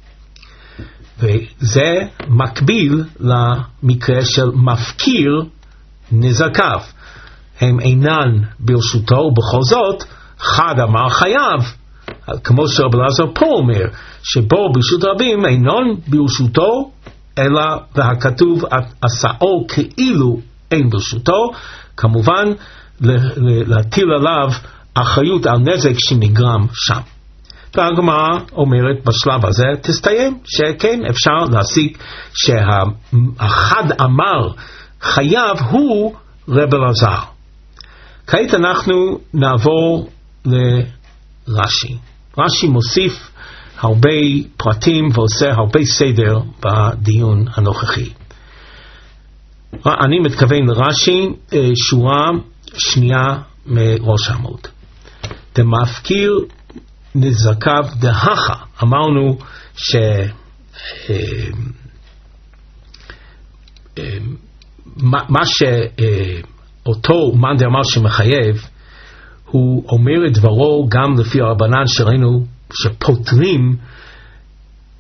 וזה מקביל למקרה של מפקיר נזקיו. הם אינן ברשותו, ובכל זאת חד אמר חייב, כמו שרבי אלעזר פה אומר שבור ברשות רבים אינן ברשותו, אלא והכתוב עשאו כאילו אין ברשותו, כמובן להטיל עליו אחריות על נזק שנגרם שם. והגמרא אומרת בשלב הזה תסתיים שכן אפשר להסיק שהחד אמר חייב הוא רבי אלעזר. כעת אנחנו נעבור לרש"י. רש"י מוסיף הרבה פרטים ועושה הרבה סדר בדיון הנוכחי. אני מתכוון לרש"י שורה שנייה מראש העמוד. דמפקיר נזקיו דהכה. אמרנו מה שאותו מאן דאמר שמחייב, הוא אומר את דברו גם לפי הרבנן שראינו שפותרים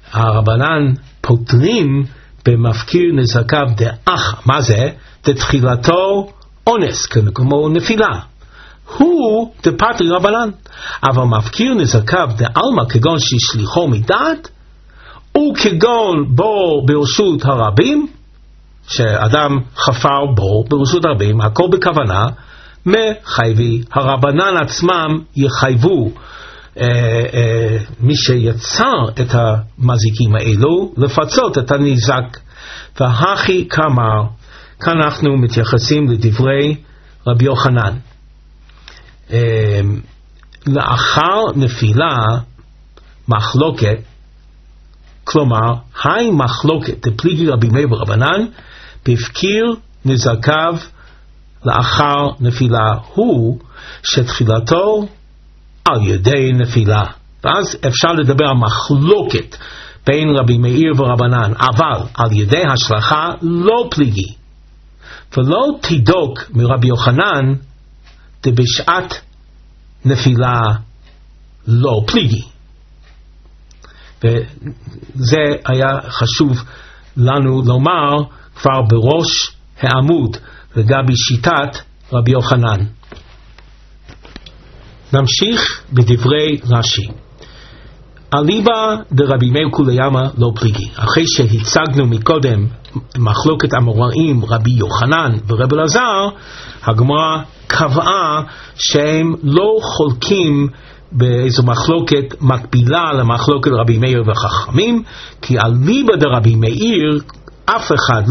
הרבנן פותרים במפקיר נזקיו דאח, מה זה? דתחילתו אונס, כמו נפילה. הוא דפטרי רבנן. אבל מפקיר נזקיו דעלמא כגון ששליחו מדעת, וכגון בו ברשות הרבים, שאדם חפר בו ברשות הרבים, הכל בכוונה, מחייבי. הרבנן עצמם יחייבו מי שיצר את המזיקים האלו לפצות את הנזק. והכי כאמר, כאן אנחנו מתייחסים לדברי רבי יוחנן. לאחר נפילה מחלוקת, כלומר היי מחלוקת דפליגי רבי מאיר ורבנן בהפקיר נזקיו לאחר נפילה, הוא שתחילתו על ידי נפילה. ואז אפשר לדבר על מחלוקת בין רבי מאיר ורבנן, אבל על ידי השלכה לא פליגי. ולא תדוק מרבי יוחנן דבשעת נפילה לא פליגי. וזה היה חשוב לנו לומר כבר בראש העמוד לגבי שיטת רבי יוחנן. נמשיך בדברי רש"י. אליבא דרבי מאיר כוליאמא לא פליגי. אחרי שהצגנו מקודם מחלוקת אמוראים רבי יוחנן ורבי אלעזר, הגמרא קבעה שהם לא חולקים באיזו מחלוקת מקבילה למחלוקת רבי מאיר וחכמים, כי אליבא דרבי מאיר אף אחד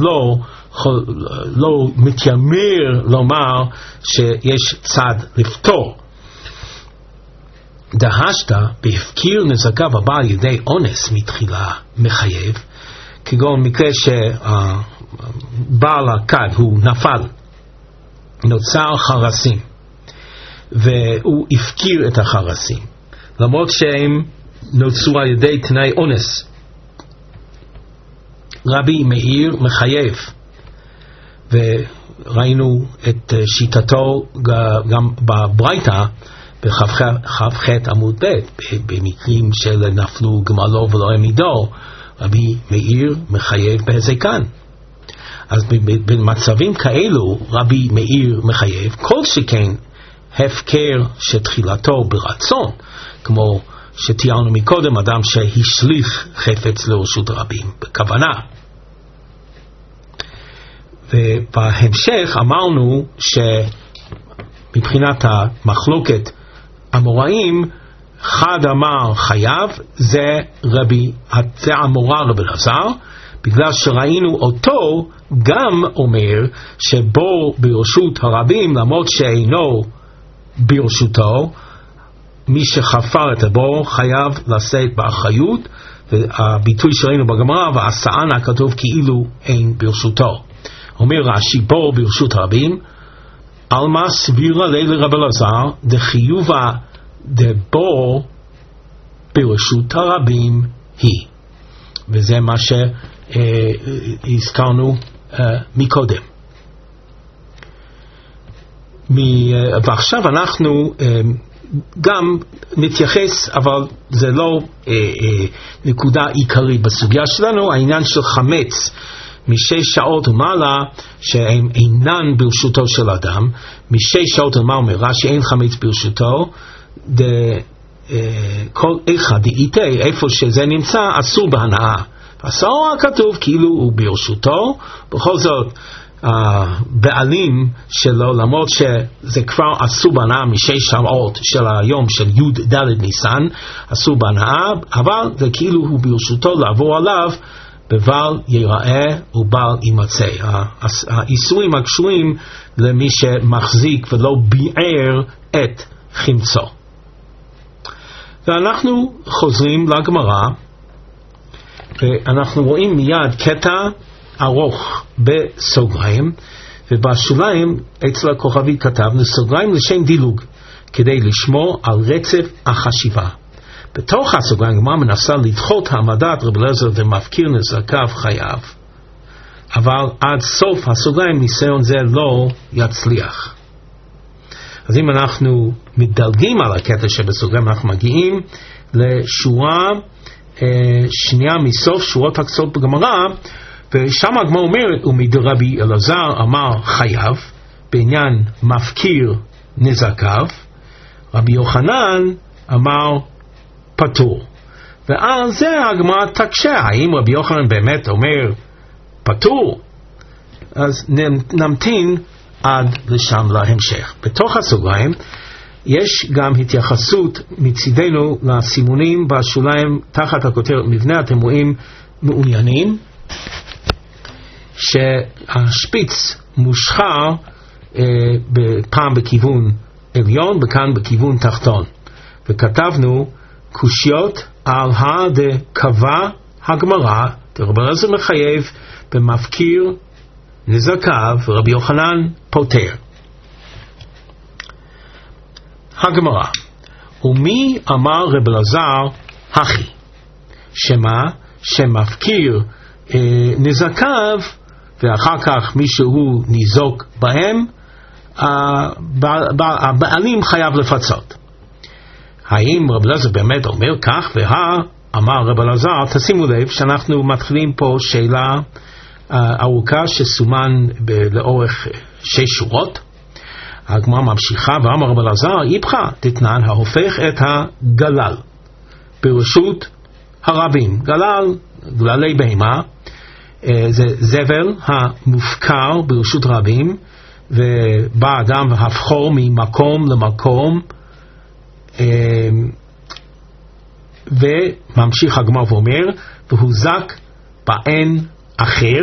לא מתיימר לומר שיש צד לפתור. דהשתא בהפקיר נזקיו הבא על ידי אונס מתחילה מחייב, כגון מקרה שבעל הכד הוא נפל, נוצר חרסים והוא הפקיר את החרסים למרות שהם נוצרו על ידי תנאי אונס. רבי מאיר מחייב, וראינו את שיטתו גם בברייתא בכ"ח עמוד ב', במקרים של נפלו גמלו ולא העמידו, רבי מאיר מחייב בהזקן. אז במצבים כאלו רבי מאיר מחייב, כל שכן הפקר שתחילתו ברצון, כמו שתיארנו מקודם, אדם שהשליך חפץ לרשות הרבים בכוונה. ובהמשך אמרנו שמבחינת המחלוקת אמוראים, חד אמר חייב, זה אמורה רבי אלעזר, בגלל שראינו אותו גם אומר שבו ברשות הרבים, למרות שאינו ברשותו, מי שחפר את הבור חייב לשאת באחריות, והביטוי שראינו בגמרא, ועשאן הכתוב כאילו אין ברשותו. אומר רש"י, בור ברשות הרבים, עלמא סבירה ליה לרבי אלעזר דחיובה דבור ברשות הרבים היא. וזה מה שהזכרנו מקודם. ועכשיו אנחנו גם נתייחס, אבל זה לא נקודה עיקרית בסוגיה שלנו, העניין של חמץ משש שעות ומעלה שהם אינן ברשותו של אדם. משש שעות ומעלה אומר שאין חמץ ברשותו, כל אחד דאיתה, איפה שזה נמצא אסור בהנאה. אסור הכתוב כאילו הוא ברשותו, בכל זאת הבעלים שלו, למרות שזה כבר אסור בהנאה משש שעות של היום של י' ד' ניסן, אסור בהנאה, אבל זה כאילו הוא ברשותו לעבור עליו בבל ייראה ובל יימצא. האיסורים הקשורים למי שמחזיק ולא ביער את חמצו. ואנחנו חוזרים לגמרא, ואנחנו רואים מיד קטע ארוך בסוגריים, ובשוליים אצל הכוכבית כתב לסוגריים לשם דילוג, כדי לשמור על רצף החשיבה. בתוך הסוגריים הגמרא מנסה לדחות העמדת רבי אלעזר ומפקיר נזקיו חייב, אבל עד סוף הסוגריים ניסיון זה לא יצליח. אז אם אנחנו מדלגים על הקטע שבסוגריים, אנחנו מגיעים לשורה שנייה מסוף שורות הקצות בגמרא, ושם הגמרא אומרת, ומדרבי אלעזר אמר חייב, בעניין מפקיר נזקיו, רבי יוחנן אמר פטור. ועל זה הגמרא תקשה, האם רבי יוחנן באמת אומר פטור? אז נמתין עד לשם להמשך. בתוך הסוגריים יש גם התייחסות מצידנו לסימונים בשוליים תחת הכותרת מבנה. אתם רואים מעוניינים שהשפיץ מושחר פעם בכיוון עליון וכאן בכיוון תחתון, וכתבנו קושיות על הדקבה הגמרא רבי אלעזר מחייב במפקיר נזקיו ורבי יוחנן פוטר. הגמרא, ומי אמר רבי אלעזר הכי? שמה? שמפקיר נזקיו ואחר כך מישהו ניזוק בהם, הבעלים חייב לפצות. האם רבי אלעזר באמת אומר כך? אמר רבי אלעזר, תשימו לב שאנחנו מתחילים פה שאלה ארוכה שסומן לאורך 6 שורות. הגמרא ממשיכה, ואמר רבי אלעזר, איפכא דתנן ההופך את הגלל ברשות הרבים. גללי בהמה זה זבל המופקר ברשות רבים, ובא אדם והפכו ממקום למקום, וממשיך הגמרא ואומר, והוזק בעין אחר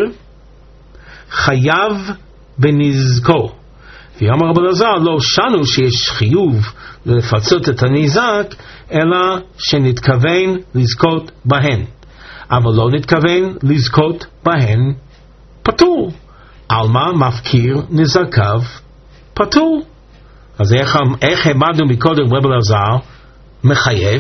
חייב בנזקו. ואמר רבי אלעזר, לא שנו שיש חיוב לפצות את הנזק, אלא שנתכוון לזכות בהן, אבל לא נתכוון לזכות בהן פטור. על מה מפקיר נזקיו פטור? אז איך העמדנו מקודם רבי אלעזר מחייב?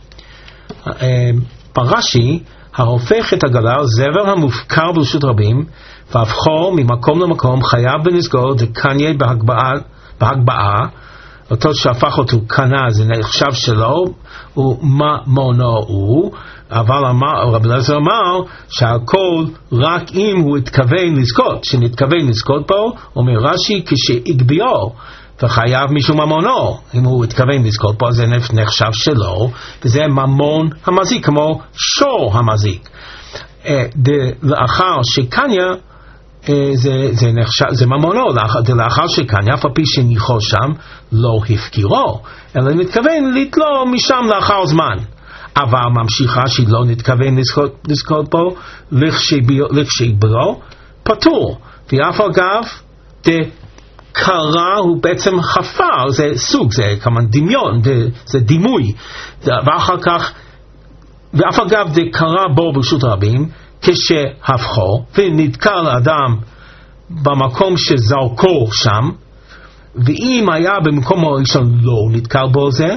ברש"י, ההופך את הגלל זבל המופקר ברשות רבים והפכו ממקום למקום חייב בנזקו דקניה בהגבהה. אותו שהפך אותו קנה זה נחשב שלו וממונו הוא, אבל רבי אלעזר אמר שהכל רק אם הוא התכוון לזכות. שנתכוון לזכות פה, אומר רש"י, כשהגביהו וחייב משום ממונו. אם הוא התכוון לזכות פה זה נחשב שלו, וזה ממון המזיק, כמו שור המזיק. לאחר שקניה זה ממונו, לאחר שקניה, אף על פי שניחו שם, לא הפקירו, אלא מתכוון לתלו משם לאחר זמן. אבל ממשיכה שלא נתכוון לזכות פה, לכשברו פטור. ואף אגב, קרה הוא בעצם חפר, זה סוג, זה כמובן דמיון, זה דימוי. ואחר כך, ואף אגב זה קרה בו ברשות רבים, כשהפכו ונתקר לאדם במקום שזרקו שם, ואם היה במקום הראשון לא נתקר בו זה,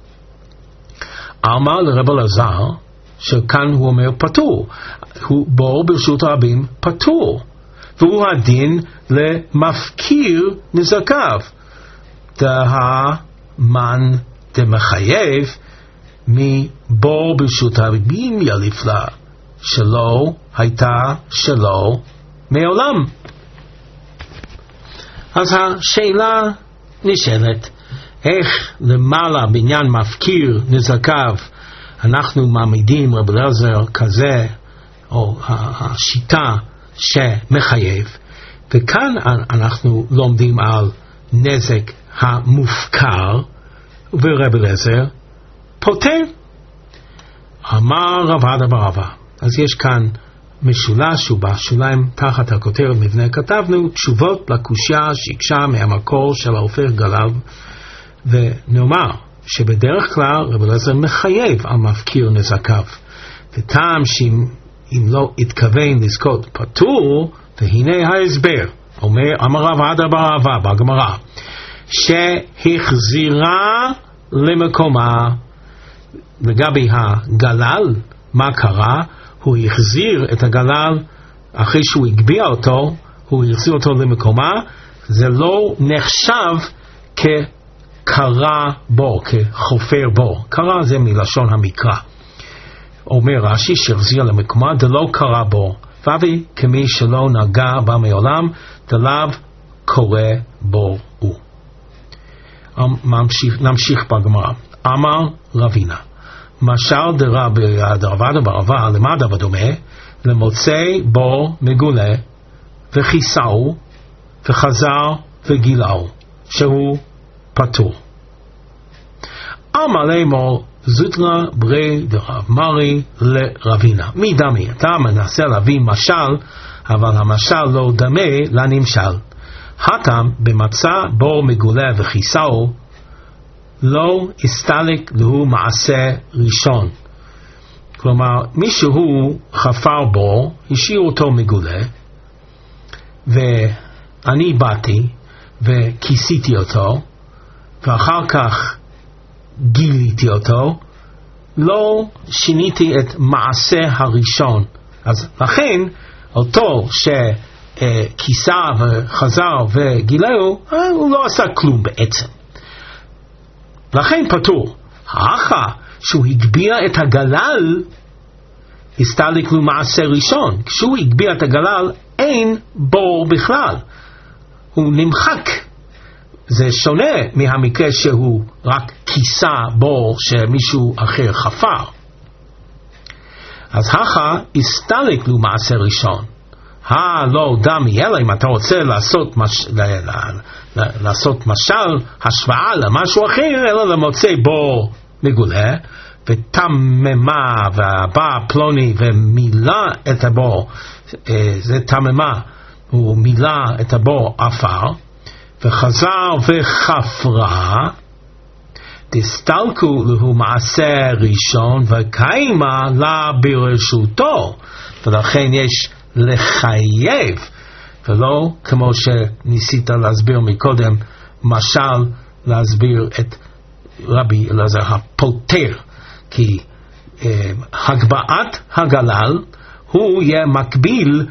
אמר לרבי אלעזר שכאן הוא אומר פטור, הוא בו ברשות רבים פטור, והוא הדין למפקיר נזקיו. דהמן דמחייב מבו ברשות רבים ילפלה, שלא הייתה שלו מעולם. אז השאלה נשאלת, איך למעלה בעניין מפקיר נזקיו אנחנו מעמידים רבי אלעזר כזה, או השיטה שמחייב, וכאן אנחנו לומדים על נזק המופקר, ורבי אלעזר פוטר. אמר רב עדה בר אבא. אז יש כאן משולש, ובשוליים תחת הכותרת מבנה כתבנו תשובות לקושיה שהקשה מהמקור של ההופך גליו, ונאמר שבדרך כלל רבי אלעזר מחייב על מפקיר נזקיו, וטעם שאם לא התכוון לזכות פטור, והנה ההסבר. אמר רב עדה בר אבא בגמרא, שהחזירה למקומה. לגבי הגלל, מה קרה? הוא החזיר את הגלל אחרי שהוא הגביע אותו, הוא החזיר אותו למקומה. זה לא נחשב כקרה בו, כחופר בו. קרה זה מלשון המקרא. אומר רש"י שהחזיר למקומה דלא קרא בו ואבי כמי שלא נגע בה מעולם דלאו קורא בו הוא. נמשיך בגמרא. אמר רבינה משל דרבא בערבה למד ודומה למוצא בו מגולה וכיסהו וחזר וגילהו שהוא פטור. אמר לאמור זוטרא ברי דרב מרי לרבינה מי דמי, אתה מנסה להביא משל אבל המשל לא דמה לנמשל. הטעם במצא בו מגולה וכיסהו לא הסתלק לו מעשה ראשון. כלומר מישהו חפר בו, השאיר אותו מגולה ואני באתי וכיסיתי אותו ואחר כך גיליתי אותו, לא שיניתי את מעשה הראשון. אז לכן אותו שכיסה וחזר וגילהו הוא לא עשה כלום בעצם, לכן פטור. האחר שהוא הגביה את הגלל הסתלק לו מעשה ראשון. כשהוא הגביה את הגלל אין בור בכלל, הוא נמחק. זה שונה מהמקרה שהוא רק כיסה בור שמישהו אחר חפר. אז האחר הסתלק לו מעשה ראשון. לא דמי, אלא אם אתה רוצה לעשות משל, השוואה למשהו אחר, אלא למוצא בור מגולה ותממה ובא פלוני ומילא את הבור, זה תממה, הוא מילא את הבור עפר וחזר וחפרה, תסתלקו לו מעשה ראשון וקיימה לה ברשותו, ולכן יש לחייב, ולא כמו שניסית להסביר מקודם, משל להסביר את רבי אלעזר הפוטר, כי הגבהת הגלל הוא יהיה מקביל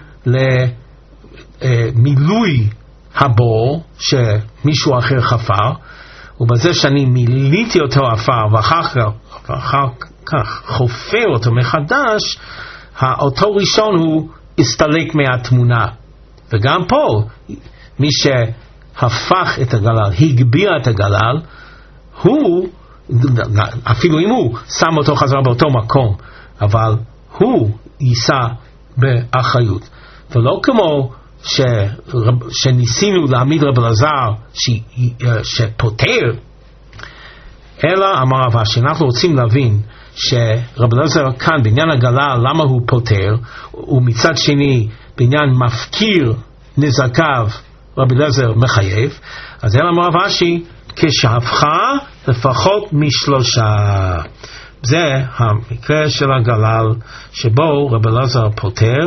למילוי הבור שמישהו אחר חפר, ובזה שאני מיליתי אותו עפר ואחר כך חופר אותו מחדש, אותו ראשון הוא הסתלק מהתמונה. וגם פה מי שהפך את הגלל, הגביה את הגלל, הוא אפילו אם הוא שם אותו חזרה באותו מקום, אבל הוא יישא באחריות, ולא כמו שניסינו להעמיד רב אלעזר שפוטר, אלא אמר רבא שאנחנו רוצים להבין שרב אלעזר כאן בעניין הגלל למה הוא פוטר, ומצד שני בעניין מפקיר נזקיו רב אלעזר מחייב. אז אלא אמר רבא כשהפכה לפחות משלושה. זה המקרה של הגלל שבו רב אלעזר פוטר.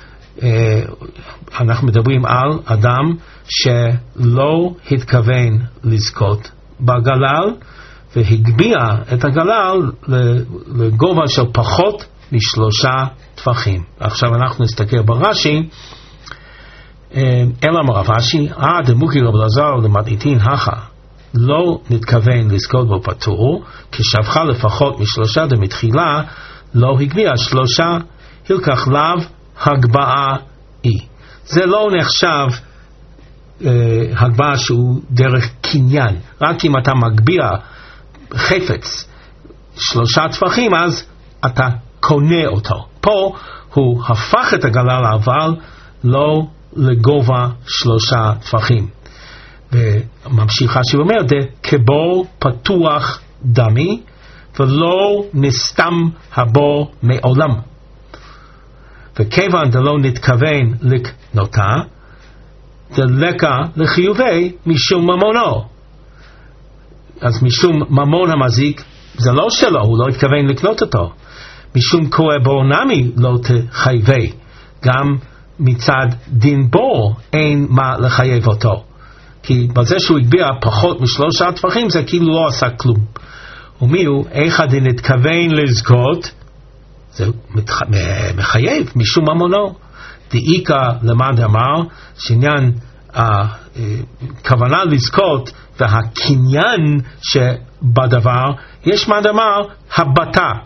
אנחנו מדברים על אדם שלא התכוון לזכות בגלל והגביה את הגלל לגובה של פחות משלושה טפחים. עכשיו אנחנו נסתכל ברש"י. אלא אמר רב אשי דמוקי רב אלעזר למדעיתין הכה לא נתכוון לזכות בו פטור, כשהפכה לפחות משלושה דמתחילה לא הגביה שלושה, הלקח לאו הגבהה היא. זה לא נחשב הגבהה שהוא דרך קניין. רק אם אתה מגביה חפץ שלושה טפחים אז אתה קונה אותו. פה הוא הפך את הגלל אבל לא לגובה שלושה טפחים. וממשיכה שאומר כבור פתוח דמי ולא נסתם הבור מעולם, וכיוון דלא נתכוון לקנותה דלקה לחיובי משום ממונו. אז משום ממון המזיק זה לא שלו, הוא לא התכוון לקנות אותו. משום קורא בור נמי לא תחייבי, גם מצד דין בור אין מה לחייב אותו, כי בזה שהוא הגביה פחות משלושה טפחים זה כאילו לא עשה כלום. ומי הוא אחד נתכוון לזכות, זה מחייב משום ממונו. דאיקה למד אמר שעניין הכוונה לזכות והקניין שבדבר, יש מה אמר הבטה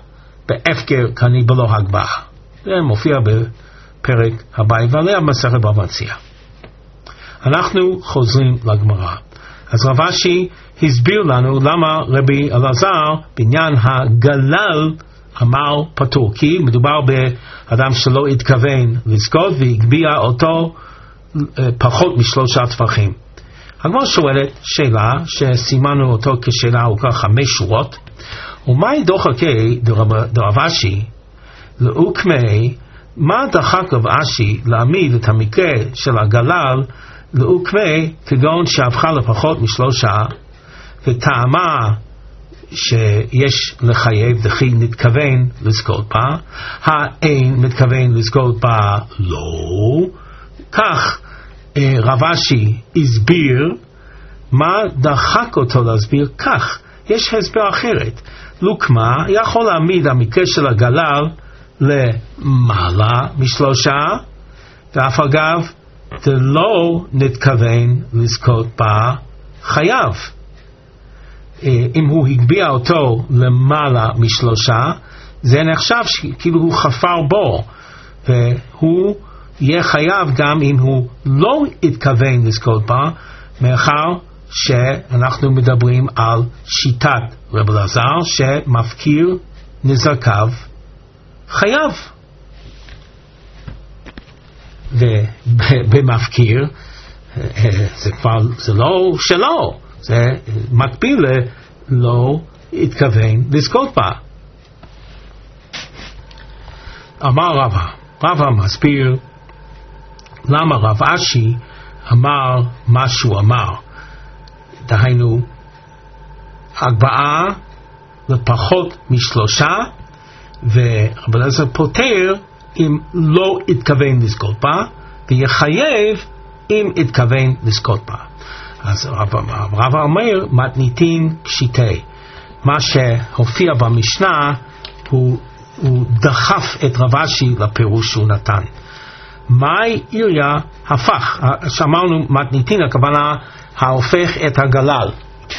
בהפקר קני בלא הגבהה. זה מופיע בפרק הבא ועליה מסכת בבא מציעא. אנחנו חוזרים לגמרא. אז רב אשי הסביר לנו למה רבי אלעזר בעניין הגלל אמר פטור, כי מדובר באדם שלא התכוון לזכות והגביה אותו פחות מ3 טפחים. הגמרא שואלת שאלה שסימנו אותו כשאלה ארוכה 5 שורות, ומאי דוחקי דרב אשי לאוקמי, מה דחק רב אשי להעמיד את המקרה של הגלל לאוקמי כגון שהפכה לפחות מ3 וטעמה שיש לחייב דחי מתכוון לזכות בה, האין מתכוון לזכות בה לא. כך רב אשי הסביר. מה דחק אותו להסביר כך? יש הסבר אחרת. לוקמה יכול להעמיד המקרה של הגלל למעלה מ3 ואף אגב לא נתכוון לזכות בה חייב. אם הוא הגביה אותו למעלה מ3 זה נחשב כאילו הוא חפר בו, והוא יהיה חייב גם אם הוא לא התכוון לזכות בה, מאחר שאנחנו מדברים על שיטת רב אלעזר שמפקיר נזקיו חייב. ובמפקיר זה לא שלו, זה מקביל לא התכוון לזכות בה. אמר רבא מסביר למה רב אשי אמר מה שהוא אמר, דהיינו הגבהה לפחות מ3 ורב אלעזר פוטר אם לא התכוון לזכות בה, ויחייב אם התכוון לזכות בה. אז רב אומר מתניתין פשיטי, מה שהופיע במשנה הוא דחף את רב אשי לפירוש שהוא נתן. מאי עיריה הפך, שאמרנו מתניתין הכוונה ההופך את הגלל.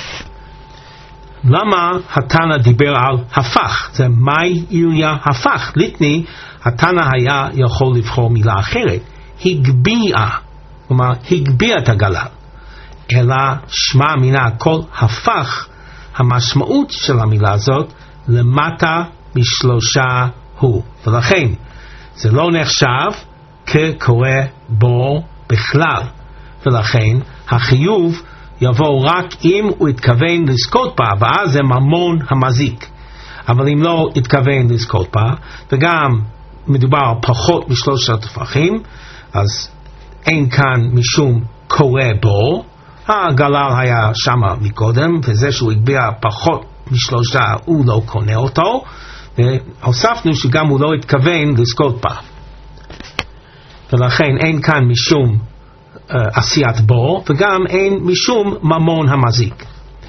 למה התנא דיבר על הפך? זה מאי עיריה הפך. ליטני התנא היה יכול לבחור מילה אחרת, הגביה, כלומר הגביה את הגלל, אלא שמע מינה הכל הפך. המשמעות של המילה הזאת למטה מ3 הוא, ולכן זה לא נחשב כקורא בו בכלל, ולכן החיוב יבוא רק אם הוא התכוון לזכות בה, ואז זה ממון המזיק. אבל אם לא התכוון לזכות בה, וגם מדובר פחות מ3 טפחים, אז אין כאן משום קורא בו. הגלל היה שמה מקודם, וזה שהוא הגביה פחות מ3 הוא לא קונה אותו, והוספנו שגם הוא לא התכוון לזכות בה, ולכן אין כאן משום עשיית בו, וגם אין משום ממון המזיק.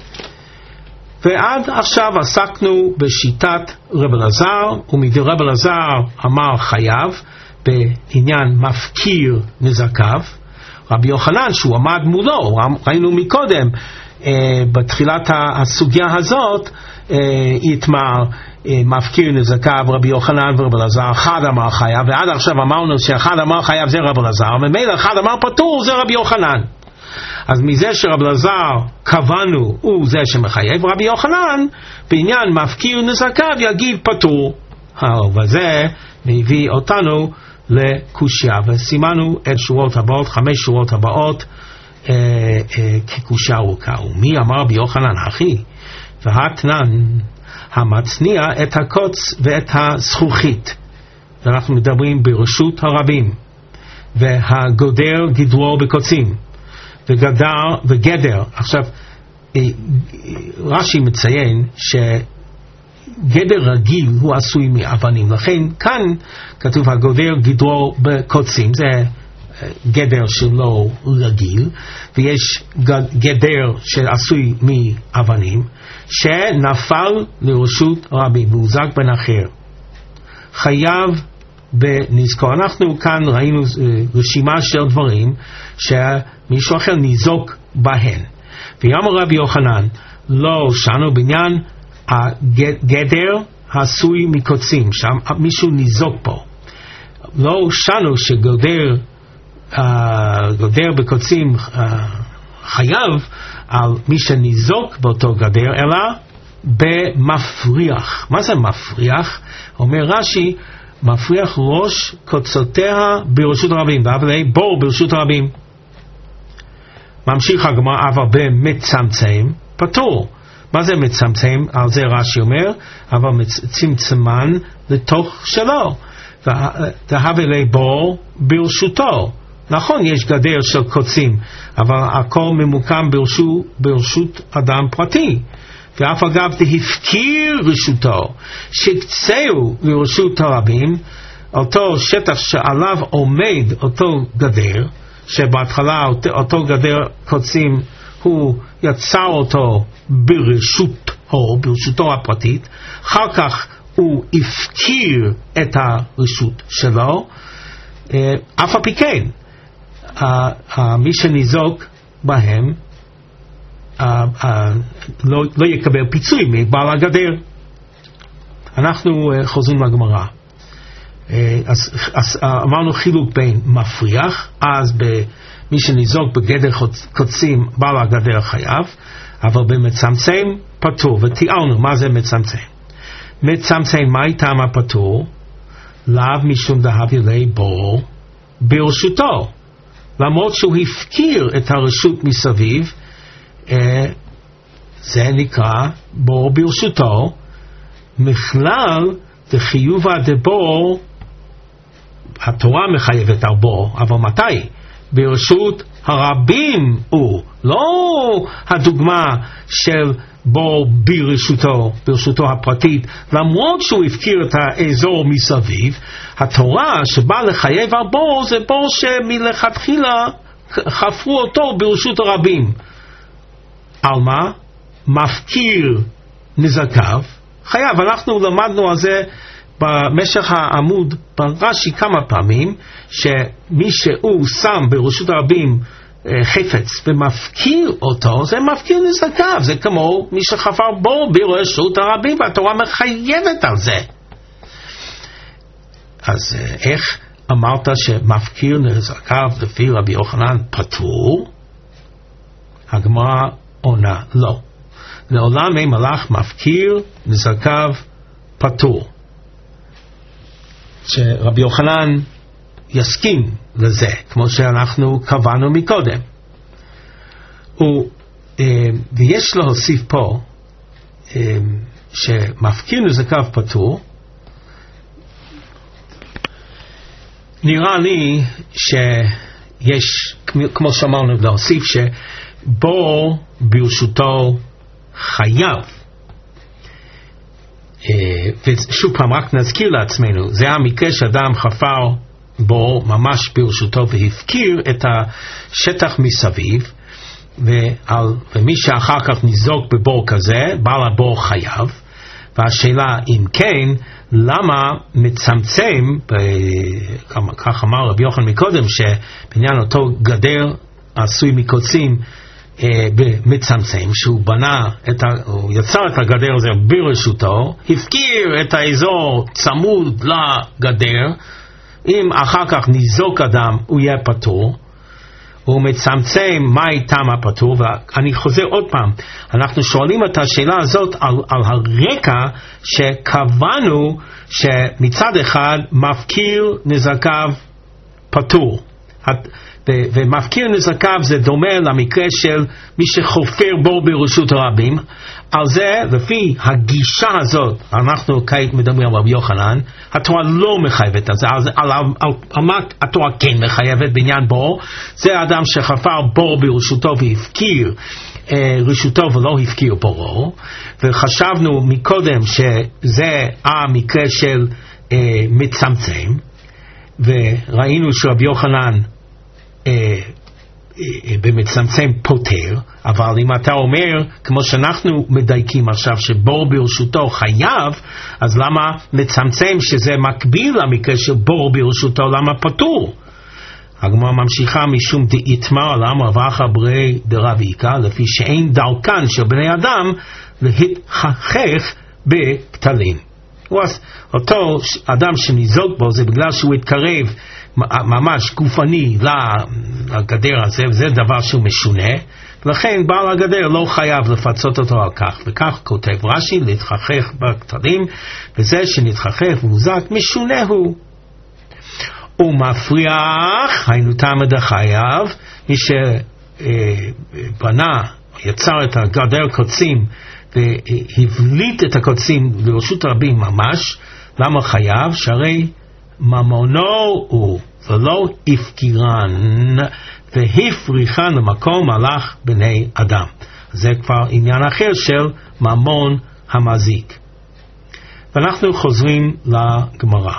ועד עכשיו עסקנו בשיטת רב אלעזר, ומרב אלעזר אמר חייב בעניין מפקיר נזקיו. רבי יוחנן שהוא עמד מולו, ראינו מקודם בתחילת הסוגיה הזאת, יתמר מפקיר נזקיו רבי יוחנן ורב אלעזר, אחד אמר חייב, ועד עכשיו אמרנו שאחד אמר חייב זה רב אלעזר, וממילא אחד אמר פטור זה רבי יוחנן. אז מזה שרב אלעזר קבענו הוא זה שמחייב, רבי יוחנן בעניין מפקיר נזקיו יגיד פטור. וזה מביא אותנו לקושיה, וסימנו את שורות הבאות, 5 שורות הבאות כקושיה ארוכה. ומי אמר רבי יוחנן אחי? והתנן המצניע את הקוץ ואת הזכוכית, ואנחנו מדברים ברשות הרבים, והגודר גדרו בקוצים, וגדר. עכשיו רש"י מציין שגדר רגיל הוא עשוי מאבנים, לכן כאן כתוב הגודר גדרו בקוצים, זה גדר שלא רגיל, ויש גדר שעשוי מאבנים שנפל לרשות רבים והוזק בן אחר, חייב בנזקו. אנחנו כאן ראינו רשימה של דברים שמישהו אחר ניזוק בהן. ויאמר רבי יוחנן לא שנו בעניין הגדר העשוי מקוצים, שם מישהו ניזוק פה. לא שנו שגודר בקוצים חייב על מי שניזוק באותו גדר, אלא במפריח. מה זה מפריח? אומר רש"י, מפריח ראש קוצותיה ברשות הרבים, ואבלי בור ברשות הרבים. ממשיך הגמרא, אבל במצמצם פטור. מה זה מצמצם? על זה רש"י אומר, אבל צמצמן לתוך שלו, והבלי בור ברשותו. נכון, יש גדר של קוצים, אבל הכל ממוקם ברשות אדם פרטי. ואף אגב תפקיר רשותו, שקצהו לרשות הרבים, אותו שטח שעליו עומד אותו גדר, שבהתחלה אותו גדר קוצים הוא יצר אותו ברשותו הפרטית, אחר כך הוא הפקיר את הרשות שלו, אף הפי כן, מי שניזוק בהם לא יקבל פיצוי מבעל הגדר. אנחנו חוזרים לגמרא. אז אמרנו חילוק בין מפריח, אז מי שניזוק בגדר קוצים בעל הגדר חייב, אבל במצמצם פטור. ותיארנו מה זה מצמצם. מצמצם, מה איתם הפטור? לאו משום דהבי לי בור ברשותו, למרות שהוא הפקיר את הרשות מסביב, זה נקרא בור ברשותו. מכלל דחיובה דבור, התורה מחייבת על בור, אבל מתי? ברשות הרבים הוא, לא הדוגמה של בור ברשותו הפרטית, למרות שהוא הפקיר את האזור מסביב. התורה שבאה לחייב על בור זה בור שמלכתחילה חפרו אותו ברשות הרבים. על מה? מפקיר נזקיו חייב. אנחנו למדנו על זה במשך העמוד ברש"י כמה פעמים, שמי שהוא שם ברשות הרבים חפץ ומפקיר אותו, זה מפקיר נזקיו. זה כמו מי שחפר בור ברשות הרבים, והתורה מחייבת על זה. אז איך אמרת שמפקיר נזקיו לפי רבי יוחנן פטור? הגמרא עונה, לא. לעולם אין מלאך מפקיר נזקיו פטור. שרבי יוחנן יסכים לזה, כמו שאנחנו קבענו מקודם. ויש להוסיף פה שמפקיר נזקיו פטור. נראה לי שיש, כמו שאמרנו, להוסיף שבור ברשותו חייב. ושוב פעם רק נזכיר לעצמנו, זה המקרה שאדם חפר בור ממש ברשותו והפקיר את השטח מסביב, ומי שאחר כך ניזוק בבור כזה, בעל הבור חייב. והשאלה אם כן, למה מצמצם, כך אמר רבי יוחנן מקודם, שבעניין אותו גדר עשוי מקוצים במצמצם, שהוא הוא יצר את הגדר הזה ברשותו, הפקיר את האזור צמוד לגדר, אם אחר כך ניזוק אדם הוא יהיה פטור. הוא מצמצם מה איתם הפטור. ואני חוזר עוד פעם, אנחנו שואלים את השאלה הזאת על הרקע שקבענו שמצד אחד מפקיר נזקיו פטור, ומפקיר נזקיו זה דומה למקרה של מי שחופר בור ברשות הרבים. על זה, לפי הגישה הזאת, אנחנו כעת מדברים על רבי יוחנן, התורה לא מחייבת על זה. על מה התורה כן מחייבת בעניין בור? זה האדם שחפר בור ברשותו והפקיר רשותו ולא הפקיר בורו, וחשבנו מקודם שזה המקרה של מצמצם, וראינו שרבי יוחנן במצמצם פותר. אבל אם אתה אומר, כמו שאנחנו מדייקים עכשיו, שבור ברשותו חייב, אז למה מצמצם שזה מקביל למקרה של בור ברשותו, למה פטור? הגמרא ממשיכה, משום דאיתמר למה ואחר ברי דרביקה, לפי שאין דרכן של בני אדם להתחכך בפתלים. אותו אדם שניזוק בו זה בגלל שהוא התקרב ממש גופני לגדר הזה, וזה דבר שהוא משונה, ולכן בעל הגדר לא חייב לפצות אותו על כך. וכך כותב רש"י, להתחכך בכתרים, וזה שנתחכך ומוזק משונה הוא. ומפריח, היינו תמד החייב, מי שבנה, יצר את הגדר קוצים והבליט את הקוצים לרשות רבים ממש, למה חייב? שהרי ממונו הוא, ולא הפקירן והפריחן למקום הלך בני אדם. זה כבר עניין אחר של ממון המזיק. ואנחנו חוזרים לגמרא.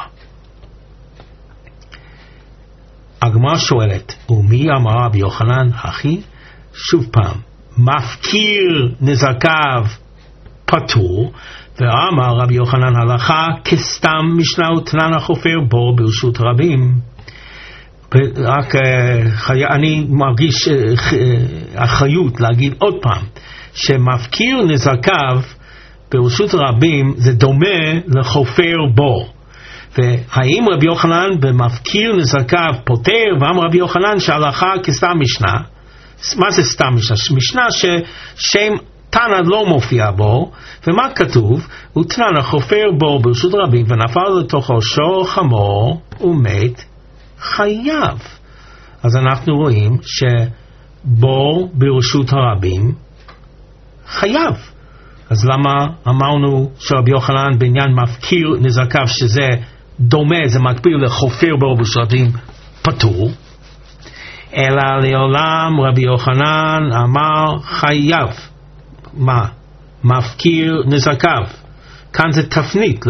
הגמרא שואלת, ומי אמר רבי יוחנן הכי? שוב פעם, מפקיר נזקיו פטור, ואמר רבי יוחנן הלכה כסתם משנה ותנן החופר בור ברשות רבים. רק אני מרגיש אחריות להגיד עוד פעם, שמפקיר נזקיו ברשות רבים זה דומה לחופר בור. והאם רבי יוחנן במפקיר נזקיו פותר, ואמר רבי יוחנן שההלכה כסתם משנה? מה זה סתם משנה? משנה ששם תנא לא מופיע בו, ומה כתוב? ותנן החופר בו ברשות רבים ונפל לתוכו שור חמור ומת חייב. אז אנחנו רואים שבור ברשות הרבים חייב. אז למה אמרנו שרבי יוחנן בעניין מפקיר נזקיו שזה דומה, זה מקביל לחופר בור ברשות רבים פטור? אלא לעולם רבי יוחנן אמר חייב. מה? מפקיר נזקיו. כאן זה תפנית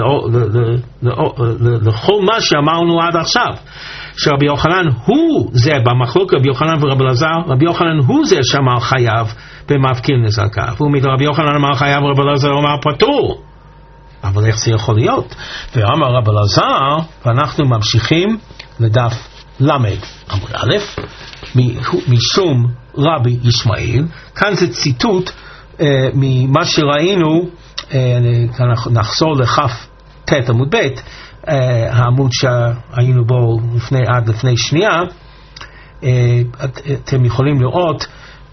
לכל מה שאמרנו עד עכשיו. שרבי יוחנן הוא זה, במחלוקת רבי יוחנן ורבי אלעזר, רבי יוחנן הוא זה שאמר חייב במפקיר נזקיו. רבי יוחנן אמר חייב ורבי אלעזר אמר פטור. אבל איך זה יכול להיות? ואמר רבי אלעזר, ואנחנו ממשיכים לדף למד עמוד א', משום רבי ישמעאל. כאן זה ציטוט ממה שראינו, נחזור לכף ת' עמוד ב', העמוד שהיינו בו עד לפני שנייה. אתם יכולים לראות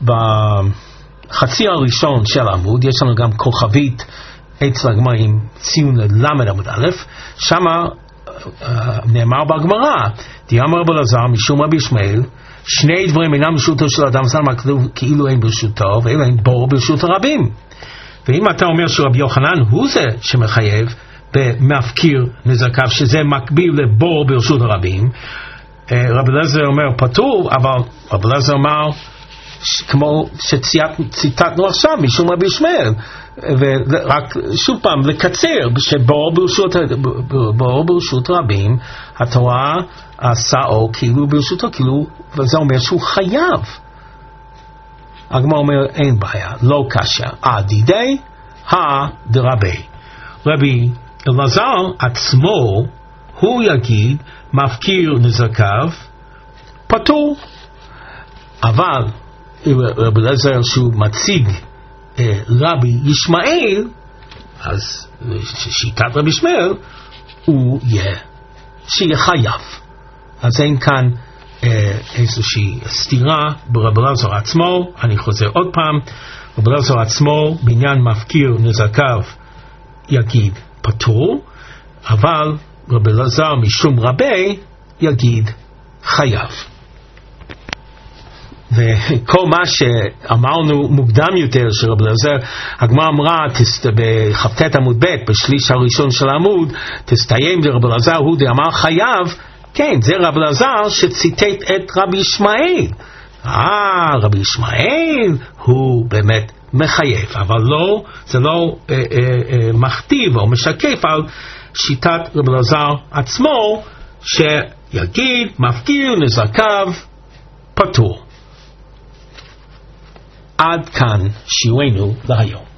בחצי הראשון של העמוד, יש לנו גם כוכבית אצל הגמרא עם ציון למד עמוד א', שמה נאמר בגמרא, דאמר רבי אלעזר משום רבי ישמעאל, שני דברים אינם ברשותו של אדם, זה כאילו אין ברשותו, ואילו אין בור ברשות הרבים. ואם אתה אומר שרבי יוחנן הוא זה שמחייב במפקיר נזקיו, שזה מקביל לבור ברשות הרבים, רבי אלעזר אומר פטור, אבל רבי אלעזר אומר כמו שציטטנו עכשיו משום רבי ישמעאל, ורק שוב פעם לקצר, שבור ברשות רבים התורה עשאו כאילו ברשותו, כאילו, וזה אומר שהוא חייב. הגמרא אומר אין בעיה, לא קשה, דידי דרבי. רבי אלעזר עצמו הוא יגיד מפקיר נזקיו פטור, אבל רבי אלעזר שהוא מציג רבי ישמעאל, אז שיטת רבי ישמעאל הוא שיהיה חייב. אז אין כאן איזושהי סתירה ברבי אלעזר עצמו. אני חוזר עוד פעם, רבי אלעזר עצמו בעניין מפקיר נזקיו יגיד פטור, אבל רבי אלעזר משום רבי יגיד חייב. וכל מה שאמרנו מוקדם יותר של רבי אלעזר, הגמרא אמרה בכ"ט עמוד ב' בשליש הראשון של העמוד, תסתיים רבי אלעזר הוא דאמר חייב. כן, זה רבי אלעזר שציטט את רבי ישמעאל. רבי ישמעאל הוא באמת מחייב, אבל לא, זה לא מכתיב או משקף על שיטת רבי אלעזר עצמו, שיגיד מפקיר נזקיו פטור. עד כאן שיעורנו להיום.